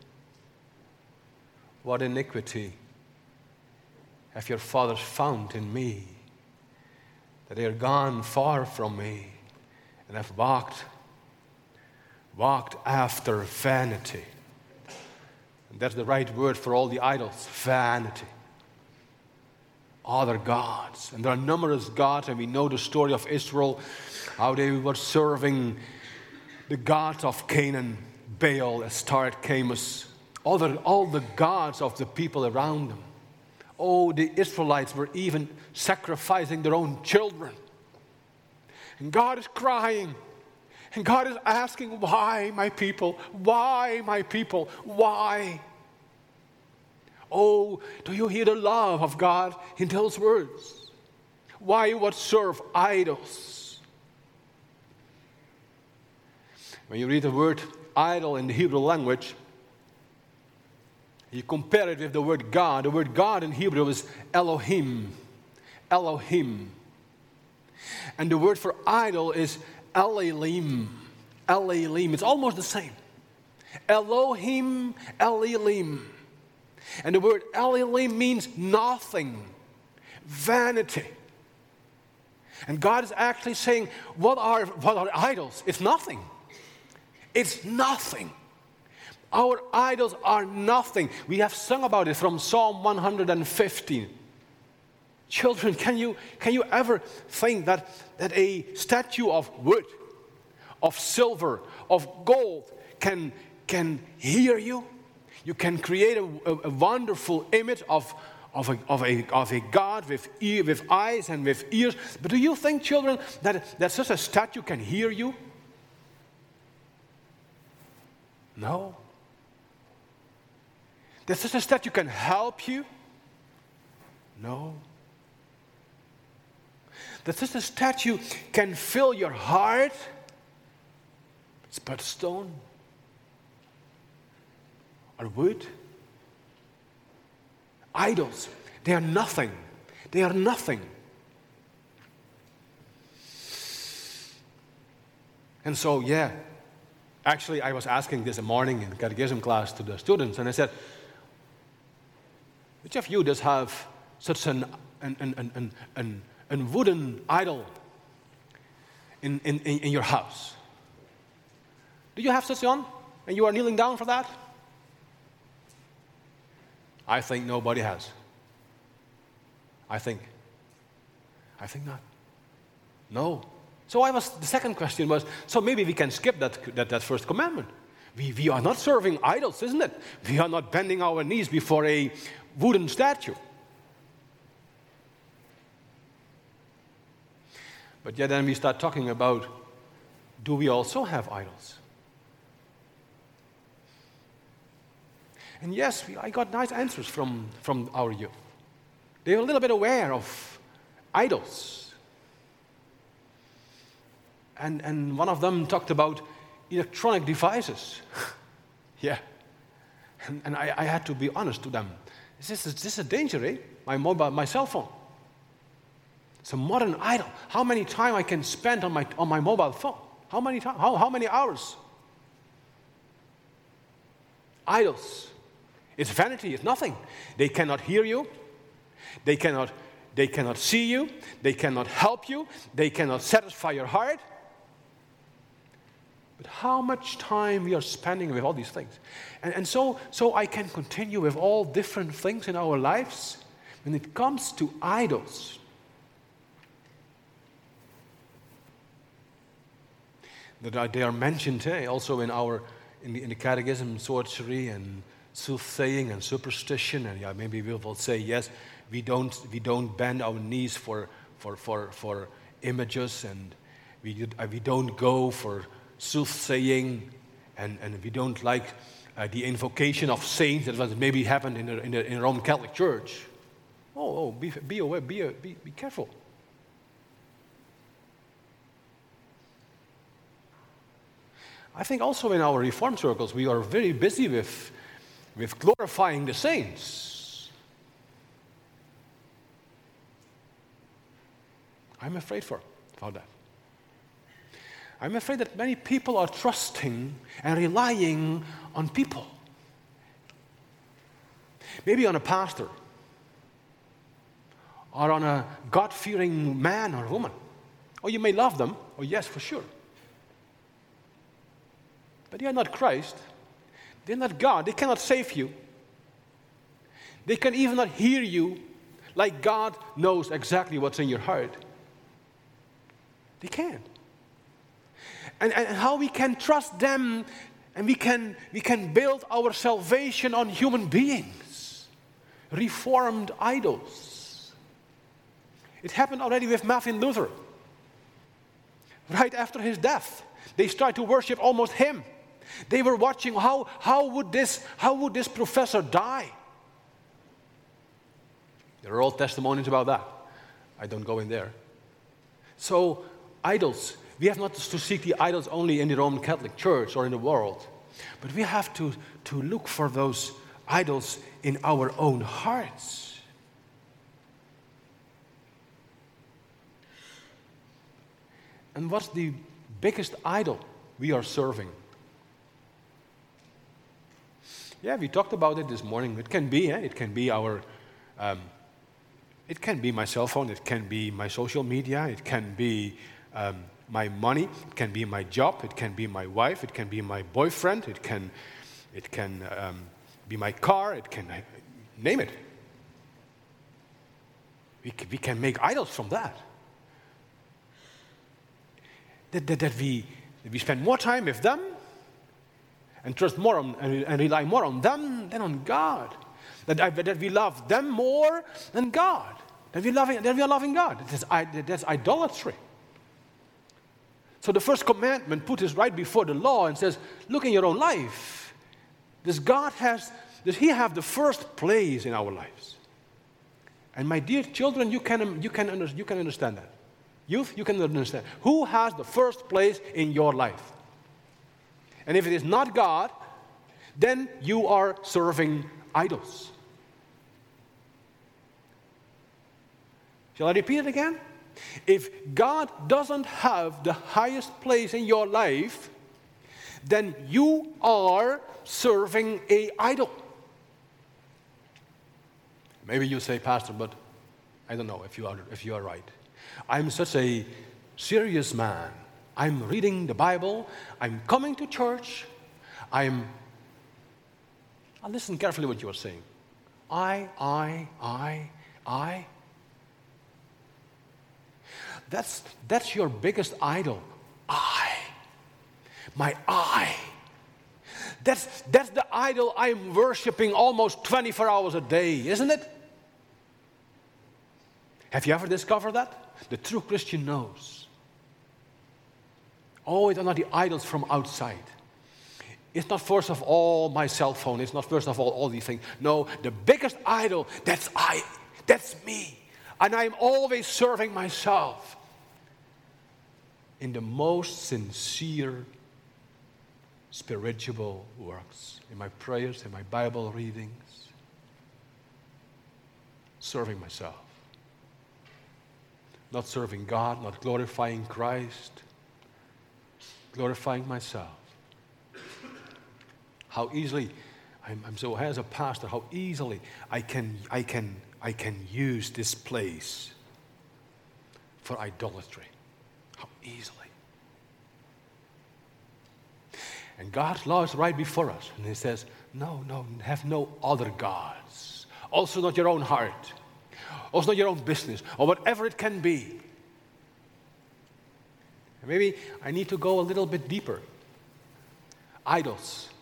What iniquity have your fathers found in me, that they are gone far from me and have walked, walked after vanity. And that's the right word for all the idols, vanity. Other gods. And there are numerous gods, and we know the story of Israel, how they were serving the gods of Canaan, Baal, Astarte, Chemosh, all the, all the gods of the people around them. Oh, the Israelites were even sacrificing their own children. And God is crying. And God is asking, why, my people? Why, my people? Why? Oh, do you hear the love of God in those words? Why you would serve idols? When you read the word idol in the Hebrew language, you compare it with the word God. The word God in Hebrew is Elohim. Elohim. And the word for idol is Elohim. Elohim. It's almost the same. Elohim, Elohim. And the word Elohim means nothing. Vanity. And God is actually saying, what are, what are idols? It's nothing. It's nothing. Our idols are nothing. We have sung about it from Psalm one hundred fifteen. Children, can you, can you ever think that, that a statue of wood, of silver, of gold can, can hear you? You can create a, a, a wonderful image of, of, a, of, a, of a God with, ear, with eyes and with ears. But do you think, children, that, that such a statue can hear you? No. That such a statue can help you? No. That such a statue can fill your heart? It's but stone or wood. Idols, they are nothing. They are nothing. And so, yeah, actually I was asking this morning in catechism class to the students, and I said, which of you does have such an, an, an, an, an, an wooden idol in, in, in your house? Do you have such one? And you are kneeling down for that? I think nobody has. I think. I think not. No. So I was, the second question was, so maybe we can skip that, that, that first commandment. We, we are not serving idols, isn't it? We are not bending our knees before a wooden statue. But yet then we start talking about, do we also have idols? And yes, we, I got nice answers from, from our youth. They were a little bit aware of idols. And, and one of them talked about electronic devices. Yeah. And, and I, I had to be honest to them. Is this, is this a danger, eh? My mobile, my cell phone. It's a modern idol. How many time I can spend on my, on my mobile phone? How many time? How, how many hours? Idols. It's vanity, it's nothing. They cannot hear you. They cannot, they cannot see you. They cannot help you. They cannot satisfy your heart. But how much time we are spending with all these things. And, and so, so I can continue with all different things in our lives. When it comes to idols, that they are mentioned eh, also in our in the, in the catechism, sorcery and soothsaying and superstition, and yeah, maybe we will say yes, we don't we don't bend our knees for for for, for images, and we uh, we don't go for soothsaying, and, and we don't like uh, the invocation of saints that was maybe happened in the, in the in the Roman Catholic Church. Oh, oh, be be aware, be be, be careful. I think also in our Reform circles we are very busy with with glorifying the saints. I'm afraid for about that. I'm afraid that many people are trusting and relying on people. Maybe on a pastor, or on a God-fearing man or woman. Or you may love them, oh yes, for sure. But they are not Christ. They're not God. They cannot save you. They can even not hear you like God knows exactly what's in your heart. They can't. And, and how we can trust them, and we can, we can build our salvation on human beings. Reformed idols. It happened already with Martin Luther. Right after his death, They started to worship almost him. They were watching how, how, would this, how would this professor die? There are all testimonies about that. I don't go in there. So, idols. We have not to seek the idols only in the Roman Catholic Church or in the world, but we have to, to look for those idols in our own hearts. And what's the biggest idol we are serving? Yeah, we talked about it this morning. It can be, eh? it can be our, um, it can be my cell phone. It can be my social media. It can be um, my money. It can be my job. It can be my wife. It can be my boyfriend. It can, it can um, be my car. It can uh, name it. We can, we can make idols from that. That, that, that we that we spend more time with them and trust more on and, and rely more on them than on God. That, I, that we love them more than God. That we loving that we are loving God. That's, that's idolatry. So the first commandment put us right before the law and says, look in your own life. Does God has does He have the first place in our lives? And my dear children, you can you can under, you can understand that. Youth, you can understand. Who has the first place in your life? And if it is not God, then you are serving idols. Shall I repeat it again? If God doesn't have the highest place in your life, then you are serving an idol. Maybe you say, Pastor, but I don't know if you are, if you are right. I'm such a serious man. I'm reading the Bible. I'm coming to church. I'm... I'll listen carefully what you are saying. I, I, I, I. That's, that's your biggest idol. I. My I. That's, that's the idol I'm worshiping almost twenty-four hours a day, isn't it? Have you ever discovered that? The true Christian knows. Oh, it's not the idols from outside. It's not first of all my cell phone. It's not first of all all these things. No, the biggest idol, that's I. That's me. And I'm always serving myself in the most sincere spiritual works. In my prayers, in my Bible readings. Serving myself. Not serving God, not glorifying Christ, glorifying myself. How easily, I'm, I'm so as a pastor, how easily I can, I can, I can use this place for idolatry. How easily. And God's law is right before us, and He says, no, no, have no other gods. Also not your own heart. Also not your own business, or whatever it can be. Maybe I need to go a little bit deeper. Idols.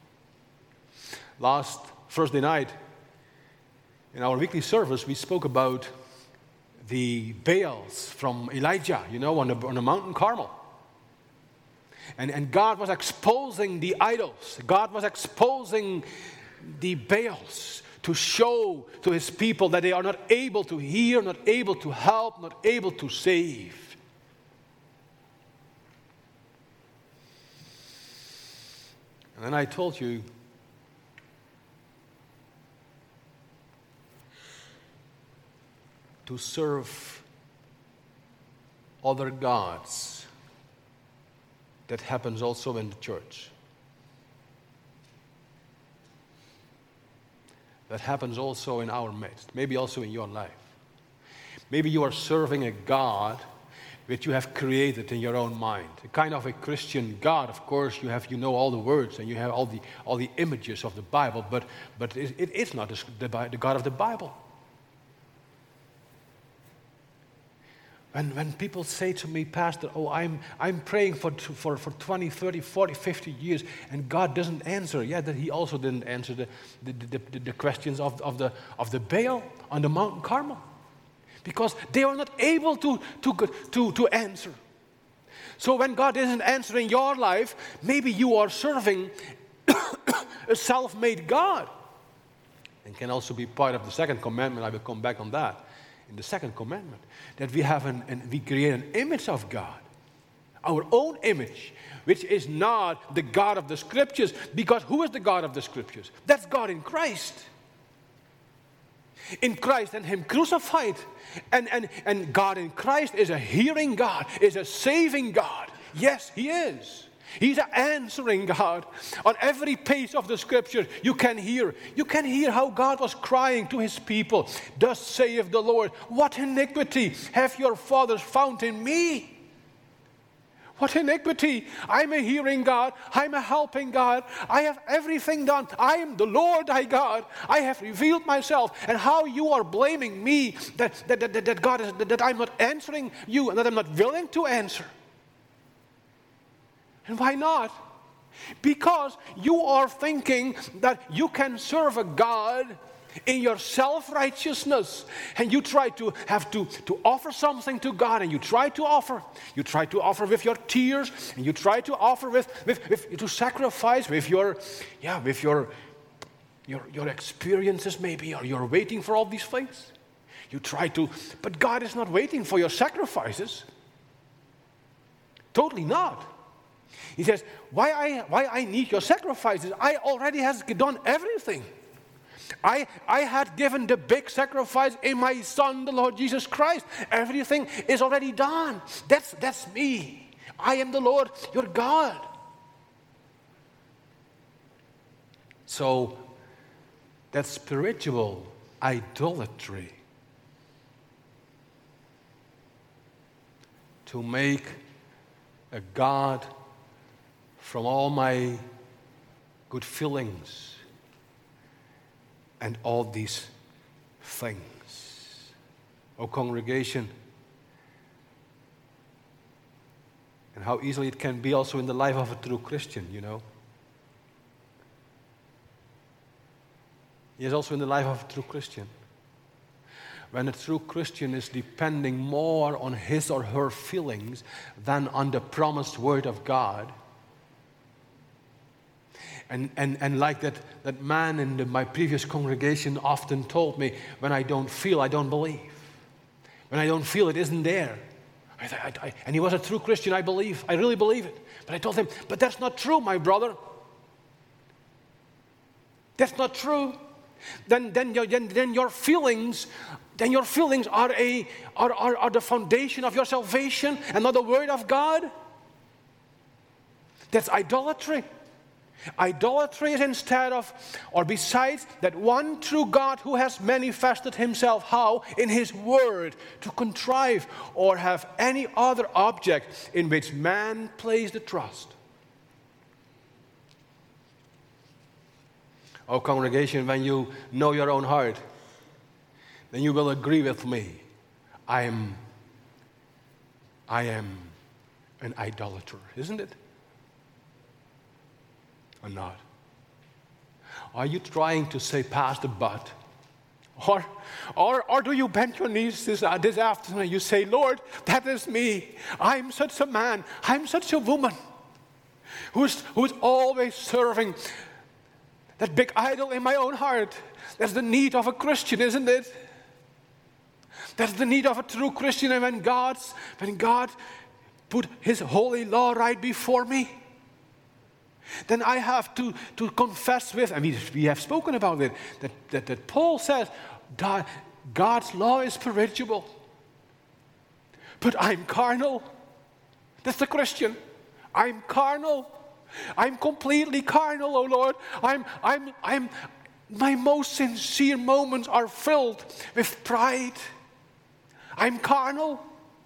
Last Thursday night, in our weekly service, we spoke about the Baals from Elijah, you know, on the, on the mountain Carmel. And, and God was exposing the idols. God was exposing the Baals to show to His people that they are not able to hear, not able to help, not able to save. And then I told you to serve other gods. That happens also in the church. That happens also in our midst, maybe also in your life. Maybe you are serving a God which you have created in your own mind. A kind of a Christian God, of course, you have, you know all the words and you have all the all the images of the Bible, but but it, it is not the, the God of the Bible. When, when people say to me, Pastor, oh, I'm, I'm praying for, for, for twenty, thirty, forty, fifty years, and God doesn't answer. Yeah, that He also didn't answer the, the, the, the, the questions of, of, the, of the Baal on the mountain Carmel. Because they are not able to, to, to, to answer. So when God isn't answering your life, maybe you are serving a self-made God. And can also be part of the second commandment. I will come back on that. In the second commandment, that we have an, and we create an image of God. Our own image, which is not the God of the Scriptures. Because who is the God of the Scriptures? That's God in Christ. In Christ and Him crucified. And, and, and God in Christ is a hearing God, is a saving God. Yes, He is. He's an answering God. On every page of the Scripture, you can hear. You can hear how God was crying to His people. Thus saith the Lord, what iniquity have your fathers found in me? What iniquity? I'm a hearing God. I'm a helping God. I have everything done. I am the Lord thy God. I have revealed myself. And how you are blaming me that, that, that, that God is, that, that I'm not answering you and that I'm not willing to answer. And why not? Because you are thinking that you can serve a God in your self-righteousness. And you try to have to, to offer something to God. And you try to offer. You try to offer with your tears. And you try to offer with, with, with to sacrifice with your, yeah, with your, your, your experiences maybe. Or you're waiting for all these things. You try to, but God is not waiting for your sacrifices. Totally not. He says, why I, why I need your sacrifices? I already have done everything. I, I had given the big sacrifice in my Son, the Lord Jesus Christ. Everything is already done. That's, that's me. I am the Lord, your God. So, that's spiritual idolatry. To make a God from all my good feelings and all these things. Oh, congregation, and how easily it can be also in the life of a true Christian, you know. Yes, also in the life of a true Christian. When a true Christian is depending more on his or her feelings than on the promised word of God. And, and, and like that, that man in the, my previous congregation often told me, when I don't feel, I don't believe. When I don't feel, it isn't there. I, I, I, and he was a true Christian, I believe. I really believe it. But I told him, but that's not true, my brother. That's not true. Then, then, your, then, then your feelings, then your feelings are, a, are, are, are the foundation of your salvation and not the word of God. That's idolatry. Idolatry is instead of, or besides, that one true God who has manifested himself, how? In his word, to contrive or have any other object in which man places the trust. Oh, congregation, when you know your own heart, then you will agree with me. I am, I am an idolater, isn't it? Or not? Are you trying to say past the but? Or, or, or do you bend your knees this, uh, this afternoon and you say, Lord, that is me. I'm such a man. I'm such a woman who's, who's always serving that big idol in my own heart. That's the need of a Christian, isn't it? That's the need of a true Christian. And when God's, when God put His holy law right before me, then I have to, to confess with, I mean, we have spoken about it, that, that, that Paul says, God, God's law is spiritual, but I'm carnal. That's the Christian. I'm carnal. I'm completely carnal, oh Lord. I'm, I'm, I'm, my most sincere moments are filled with pride. I'm carnal.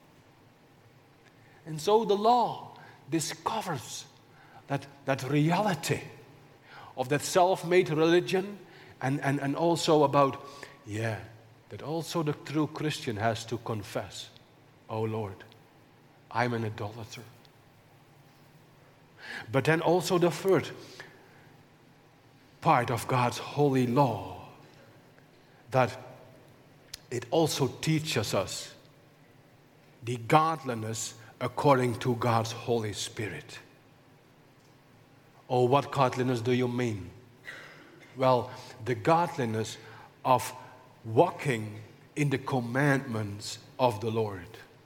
And so the law discovers That, that reality of that self-made religion and, and, and also about, yeah, that also the true Christian has to confess, oh Lord, I'm an idolater. But then also the third part of God's holy law, that it also teaches us the godliness according to God's Holy Spirit. Oh, what godliness do you mean? Well, the godliness of walking in the commandments of the Lord.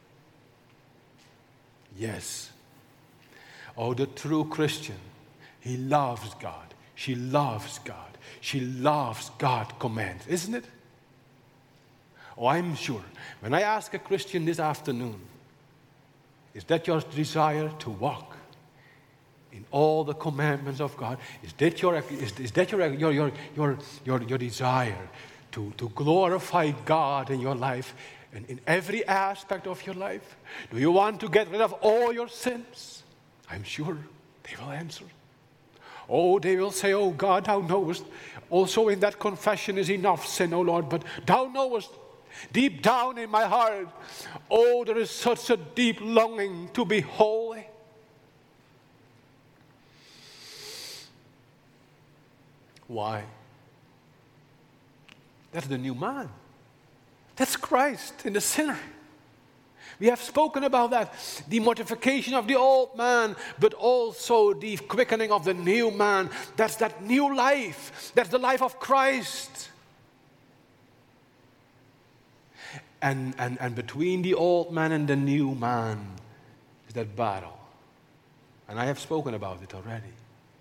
Yes. Oh, the true Christian, he loves God. She loves God. She loves God's commands, isn't it? Oh, I'm sure. When I ask a Christian this afternoon, is that your desire to walk in all the commandments of God? Is that your is, is that your your your your your, your desire to, to glorify God in your life and in every aspect of your life? Do you want to get rid of all your sins? I'm sure they will answer. Oh, they will say, oh God, thou knowest. Also in that confession is enough sin, oh Lord, but thou knowest. Deep down in my heart, oh, there is such a deep longing to be holy. Why? That's the new man. That's Christ in the sinner. We have spoken about that. The mortification of the old man, but also the quickening of the new man. That's that new life. That's the life of Christ. And, and, and between the old man and the new man is that battle. And I have spoken about it already.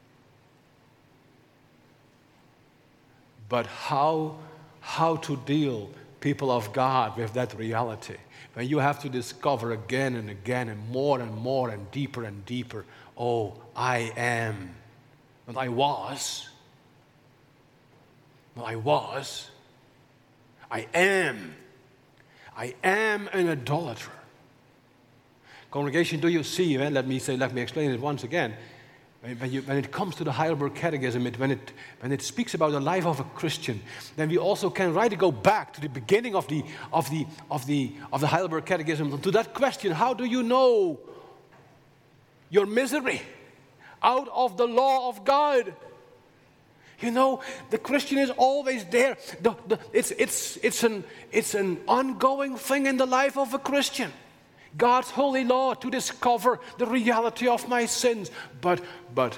But how, how to deal, people of God, with that reality? When you have to discover again and again and more and more and deeper and deeper, oh, I am. But I was. Well, I was. I am. I am an idolater. Congregation, do you see? Eh? Let me say, let me explain it once again. When, you, when it comes to the Heidelberg Catechism, it, when, it, when it speaks about the life of a Christian, then we also can rightly go back to the beginning of the, of the, of the, of the Heidelberg Catechism, to that question, how do you know your misery out of the law of God? You know, the Christian is always there. The, the, it's, it's, it's, an, it's an ongoing thing in the life of a Christian. God's holy law to discover the reality of my sins. But, but,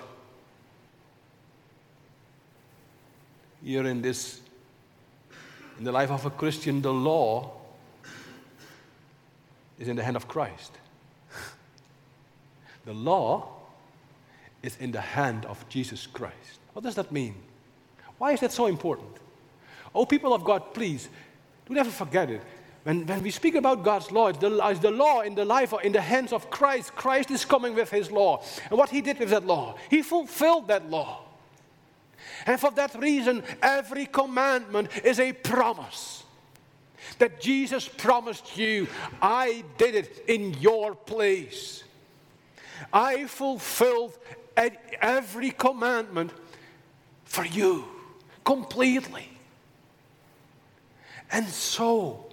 here in this, in the life of a Christian, the law is in the hand of Christ. The law is in the hand of Jesus Christ. What does that mean? Why is that so important? Oh, people of God, please, do never forget it. When, when we speak about God's law, it's the, it's the law in the life, in the hands of Christ. Christ is coming with his law. And what he did with that law, he fulfilled that law. And for that reason, every commandment is a promise. That Jesus promised you, I did it in your place. I fulfilled every commandment for you, completely. And so,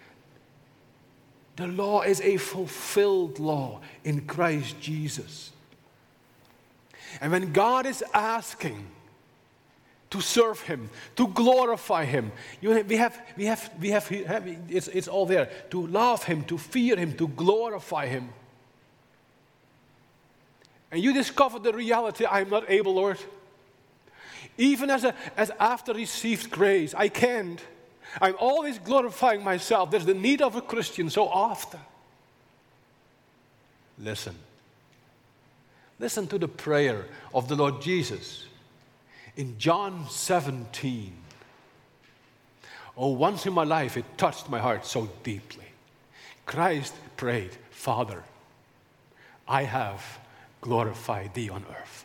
the law is a fulfilled law in Christ Jesus. And when God is asking to serve him, to glorify him, you have, we have, we have, we have, it's, it's all there. To love him, to fear him, to glorify him. And you discover the reality, I am not able, Lord. Even as, a, as after received grace, I can't. I'm always glorifying myself. There's the need of a Christian so often. Listen. Listen to the prayer of the Lord Jesus in John seventeen. Oh, once in my life it touched my heart so deeply. Christ prayed, Father, I have glorified thee on earth.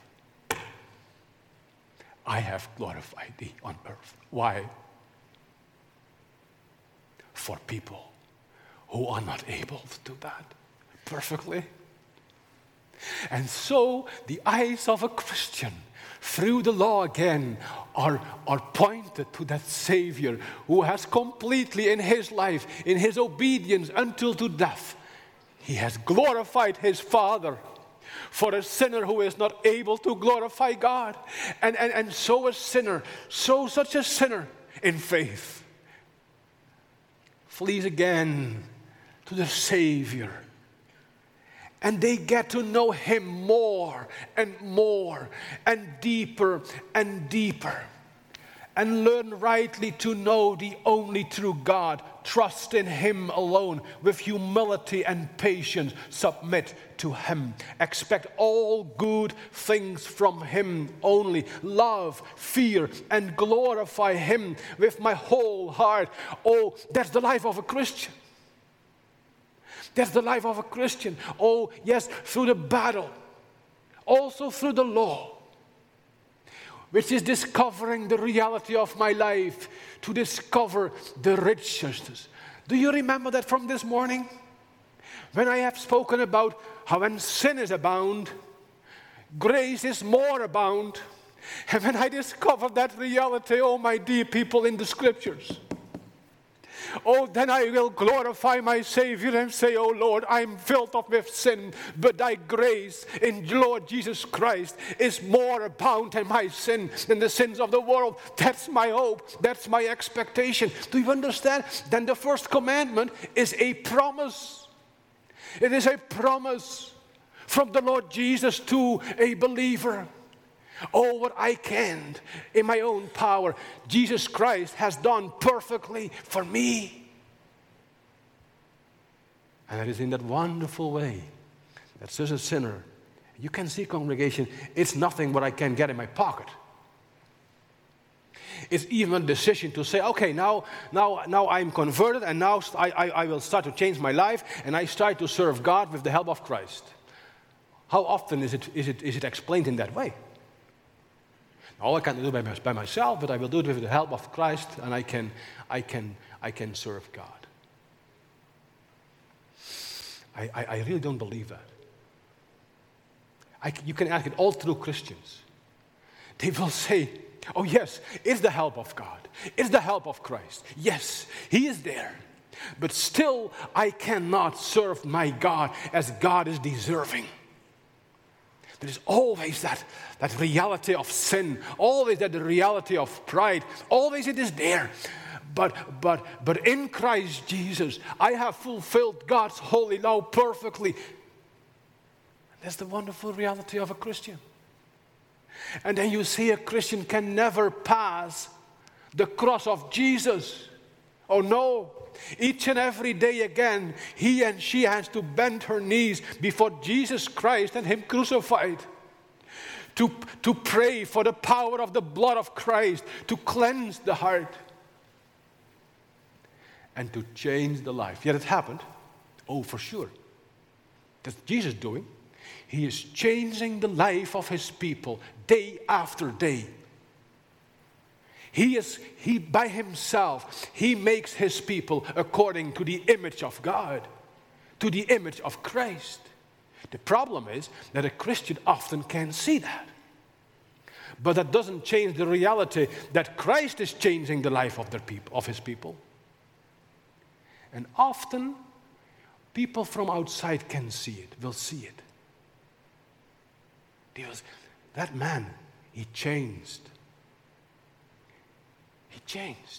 I have glorified thee on earth. Why? For people who are not able to do that perfectly. And so the eyes of a Christian through the law again are, are pointed to that Savior who has completely in his life, in his obedience until to death, he has glorified his Father. For a sinner who is not able to glorify God. And, and, and so a sinner, so such a sinner in faith, flees again to the Savior And they get to know Him more and more and deeper and deeper. And learn rightly to know the only true God. Trust in Him alone. With humility and patience, submit to Him. Expect all good things from Him only. Love, fear, and glorify Him with my whole heart. Oh, that's the life of a Christian. That's the life of a Christian. Oh, yes, through the battle. Also through the law. Which is discovering the reality of my life, to discover the richness. Do you remember that from this morning? When I have spoken about how when sin is abound, grace is more abound. And when I discovered that reality, oh my dear people, in the Scriptures, oh, then I will glorify my Savior and say, oh Lord, I'm filled up with sin, but thy grace in Lord Jesus Christ is more abound than my sin, than the sins of the world. That's my hope. That's my expectation. Do you understand? Then the first commandment is a promise. It is a promise from the Lord Jesus to a believer. Oh, what I can't in my own power, Jesus Christ has done perfectly for me. And it is in that wonderful way that says a sinner, you can see, congregation, it's nothing what I can get in my pocket. It's even a decision to say, okay, now, now, now I'm converted, and now I, I, I will start to change my life, and I start to serve God with the help of Christ. How often is it, is it, is it explained in that way? Oh, I can't do it by, by myself, but I will do it with the help of Christ, and I can, I can, I can serve God. I, I, I really don't believe that. I, you can ask it all through Christians. They will say, oh yes, it's the help of God. It's the help of Christ. Yes, He is there. But still, I cannot serve my God as God is deserving. There is always that, that reality of sin, always that the reality of pride, always it is there. But, but, but in Christ Jesus, I have fulfilled God's holy law perfectly. That's the wonderful reality of a Christian. And then you see a Christian can never pass the cross of Jesus. Oh no. Each and every day again, he and she has to bend her knees before Jesus Christ and Him crucified. To, to pray for the power of the blood of Christ to cleanse the heart. And to change the life. Yet it happened. Oh, for sure. That's Jesus doing. He is changing the life of His people day after day. He is, he by Himself, He makes His people according to the image of God, to the image of Christ. The problem is that a Christian often can't see that. But that doesn't change the reality that Christ is changing the life of their people, of His people. And often, people from outside can see it, will see it. Because that man, he changed. He changed.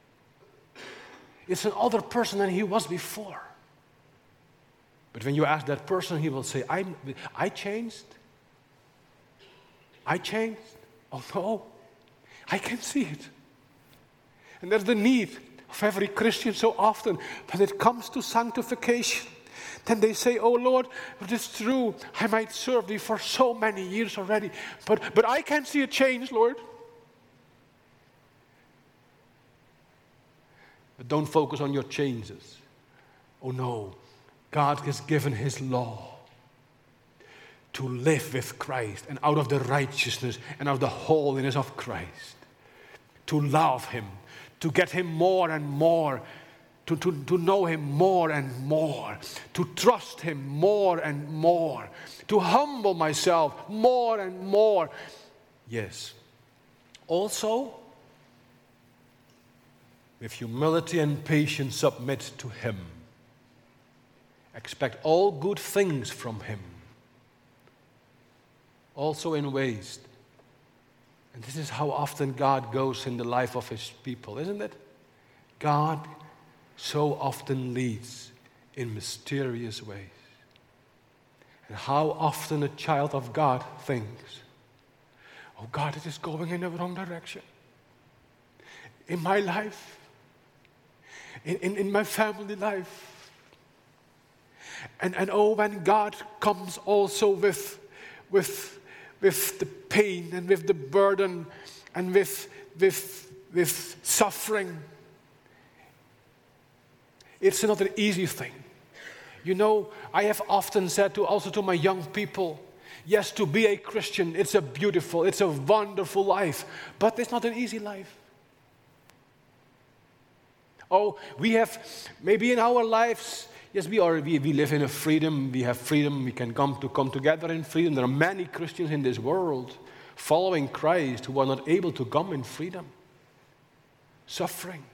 It's another person than he was before. But when you ask that person, he will say, I, I changed. I changed. Oh no, I can see it. And that's the need of every Christian so often. When it comes to sanctification, then they say, oh Lord, it is true, I might serve Thee for so many years already, but, but I can't see a change, Lord. But don't focus on your changes. Oh no, God has given His law to live with Christ and out of the righteousness and out of the holiness of Christ. To love Him, to get Him more and more, to, to, to know Him more and more, to trust Him more and more, to humble myself more and more. Yes. Also, with humility and patience, submit to Him. Expect all good things from Him. Also in ways. And this is how often God goes in the life of His people, isn't it? God so often leads in mysterious ways. And how often a child of God thinks, oh God, it is going in the wrong direction. In my life, in, in, in my family life. And, and oh, when God comes also with, with, with the pain and with the burden and with, with, with suffering, it's not an easy thing. You know, I have often said to also to my young people, yes, to be a Christian, it's a beautiful, it's a wonderful life, but it's not an easy life. Oh, we have, maybe in our lives, yes, we are. We, we live in a freedom. We have freedom. We can come to come together in freedom. There are many Christians in this world following Christ who are not able to come in freedom, suffering.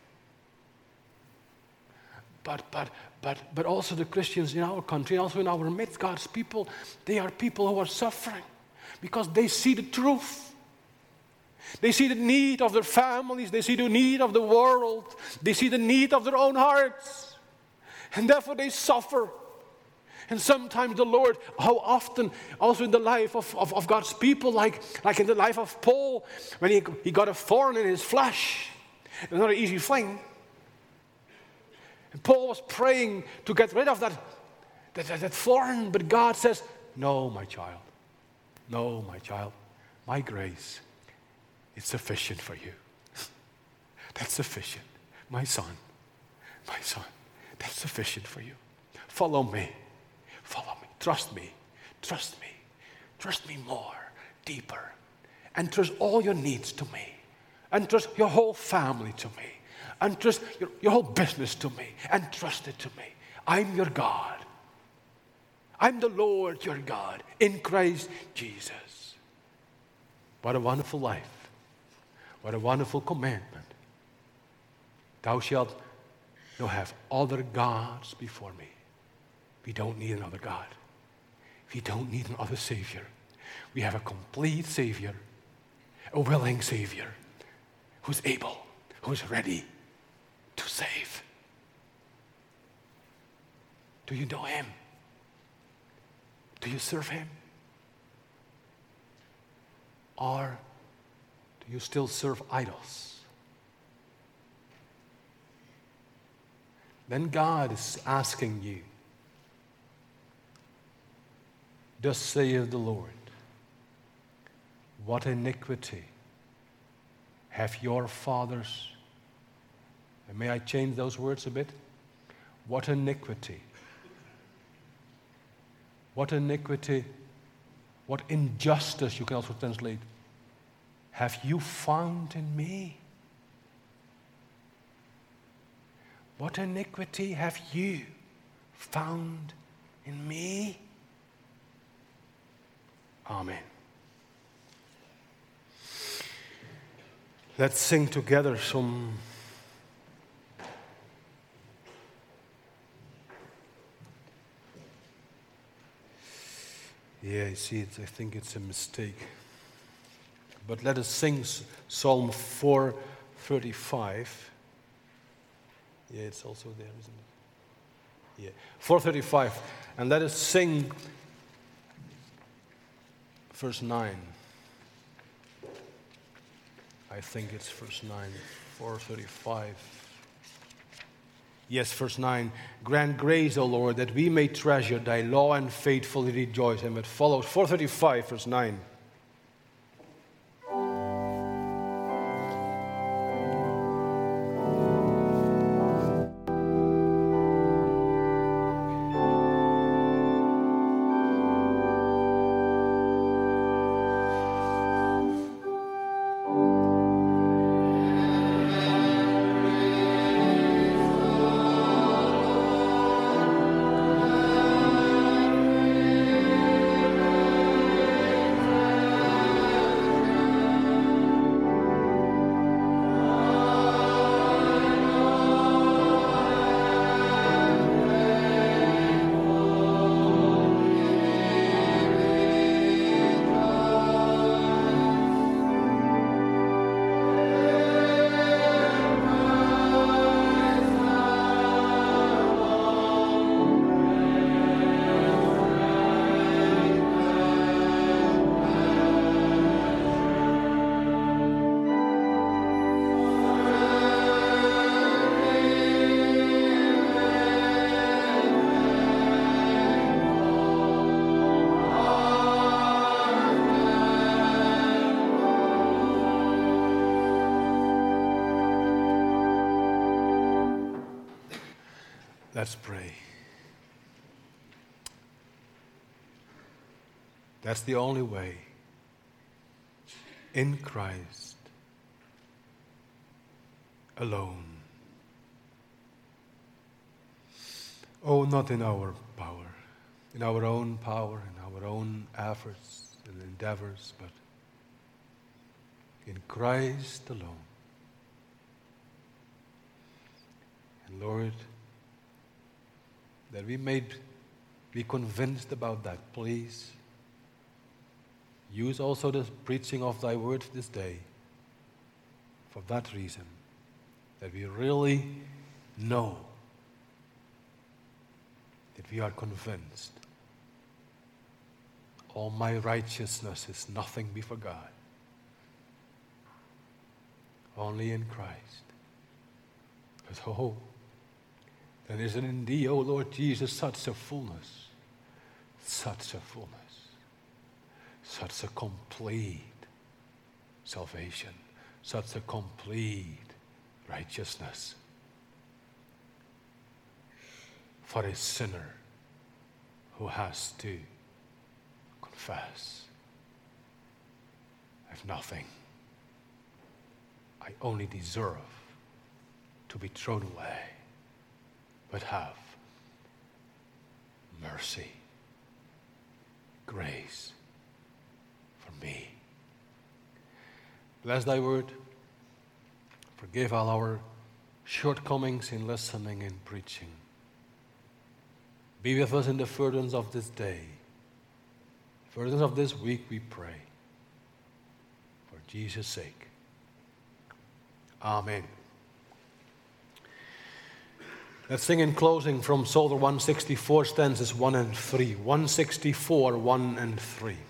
But but but but also the Christians in our country, also in our midst, God's people, they are people who are suffering because they see the truth. They see the need of their families. They see the need of the world. They see the need of their own hearts. And therefore they suffer. And sometimes the Lord, how often, also in the life of, of, of God's people, like, like in the life of Paul, when he, he got a thorn in his flesh. It's not an easy thing. And Paul was praying to get rid of that, that, that, that thorn. But God says, no, my child. No, my child. My grace. It's sufficient for you. That's sufficient. My son, my son, that's sufficient for you. Follow me. Follow me. Trust me. Trust me. Trust me more, deeper. And trust all your needs to me. And trust your whole family to me. And trust your, your whole business to me. And trust it to me. I'm your God. I'm the Lord your God in Christ Jesus. What a wonderful life. What a wonderful commandment. Thou shalt not have other gods before me. We don't need another God. We don't need another Savior. We have a complete Savior, a willing Savior, who's able, who's ready to save. Do you know Him? Do you serve Him? Or do you still serve idols? Then God is asking you, thus saith the Lord, what iniquity have your fathers, and may I change those words a bit? What iniquity, what iniquity, what injustice, you can also translate, have you found in me? What iniquity have you found in me? Amen. Let's sing together some Yeah, I see it. I think it's a mistake. But let us sing Psalm four thirty-five. Yeah, it's also there, isn't it? Yeah, four thirty-five. And let us sing verse nine. I think it's verse nine, four thirty-five. Yes, verse nine. Grant grace, O Lord, that we may treasure thy law and faithfully rejoice. And it follows four thirty-five, verse nine. Let's pray. That's the only way. In Christ alone. Oh, not in our power, in our own power, in our own efforts and endeavors, but in Christ alone. And Lord, that we may be convinced about that, please use also the preaching of thy word this day for that reason, that we really know, that we are convinced all my righteousness is nothing before God, only in Christ. But oh, there is in thee, O Lord Jesus, such a fullness, such a fullness, such a complete salvation, such a complete righteousness for a sinner who has to confess, I have nothing. I only deserve to be thrown away, but have mercy, grace for me. Bless thy word. Forgive all our shortcomings in listening and preaching. Be with us in the furtherance of this day, furtherance of this week, we pray. For Jesus' sake. Amen. Let's sing in closing from Psalm one sixty-four, stanzas one and three. one sixty-four, one and three.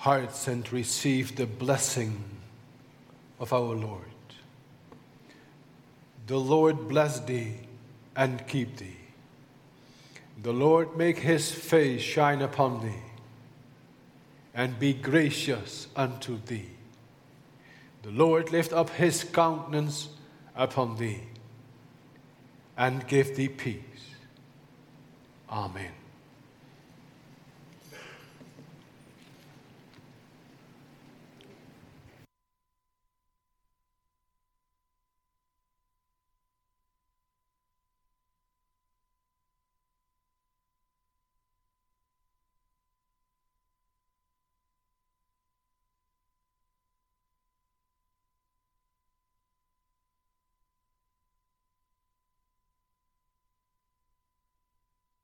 hearts and receive the blessing of our Lord. The Lord bless thee and keep thee. The Lord make his face shine upon thee and be gracious unto thee. The Lord lift up his countenance upon thee and give thee peace. Amen.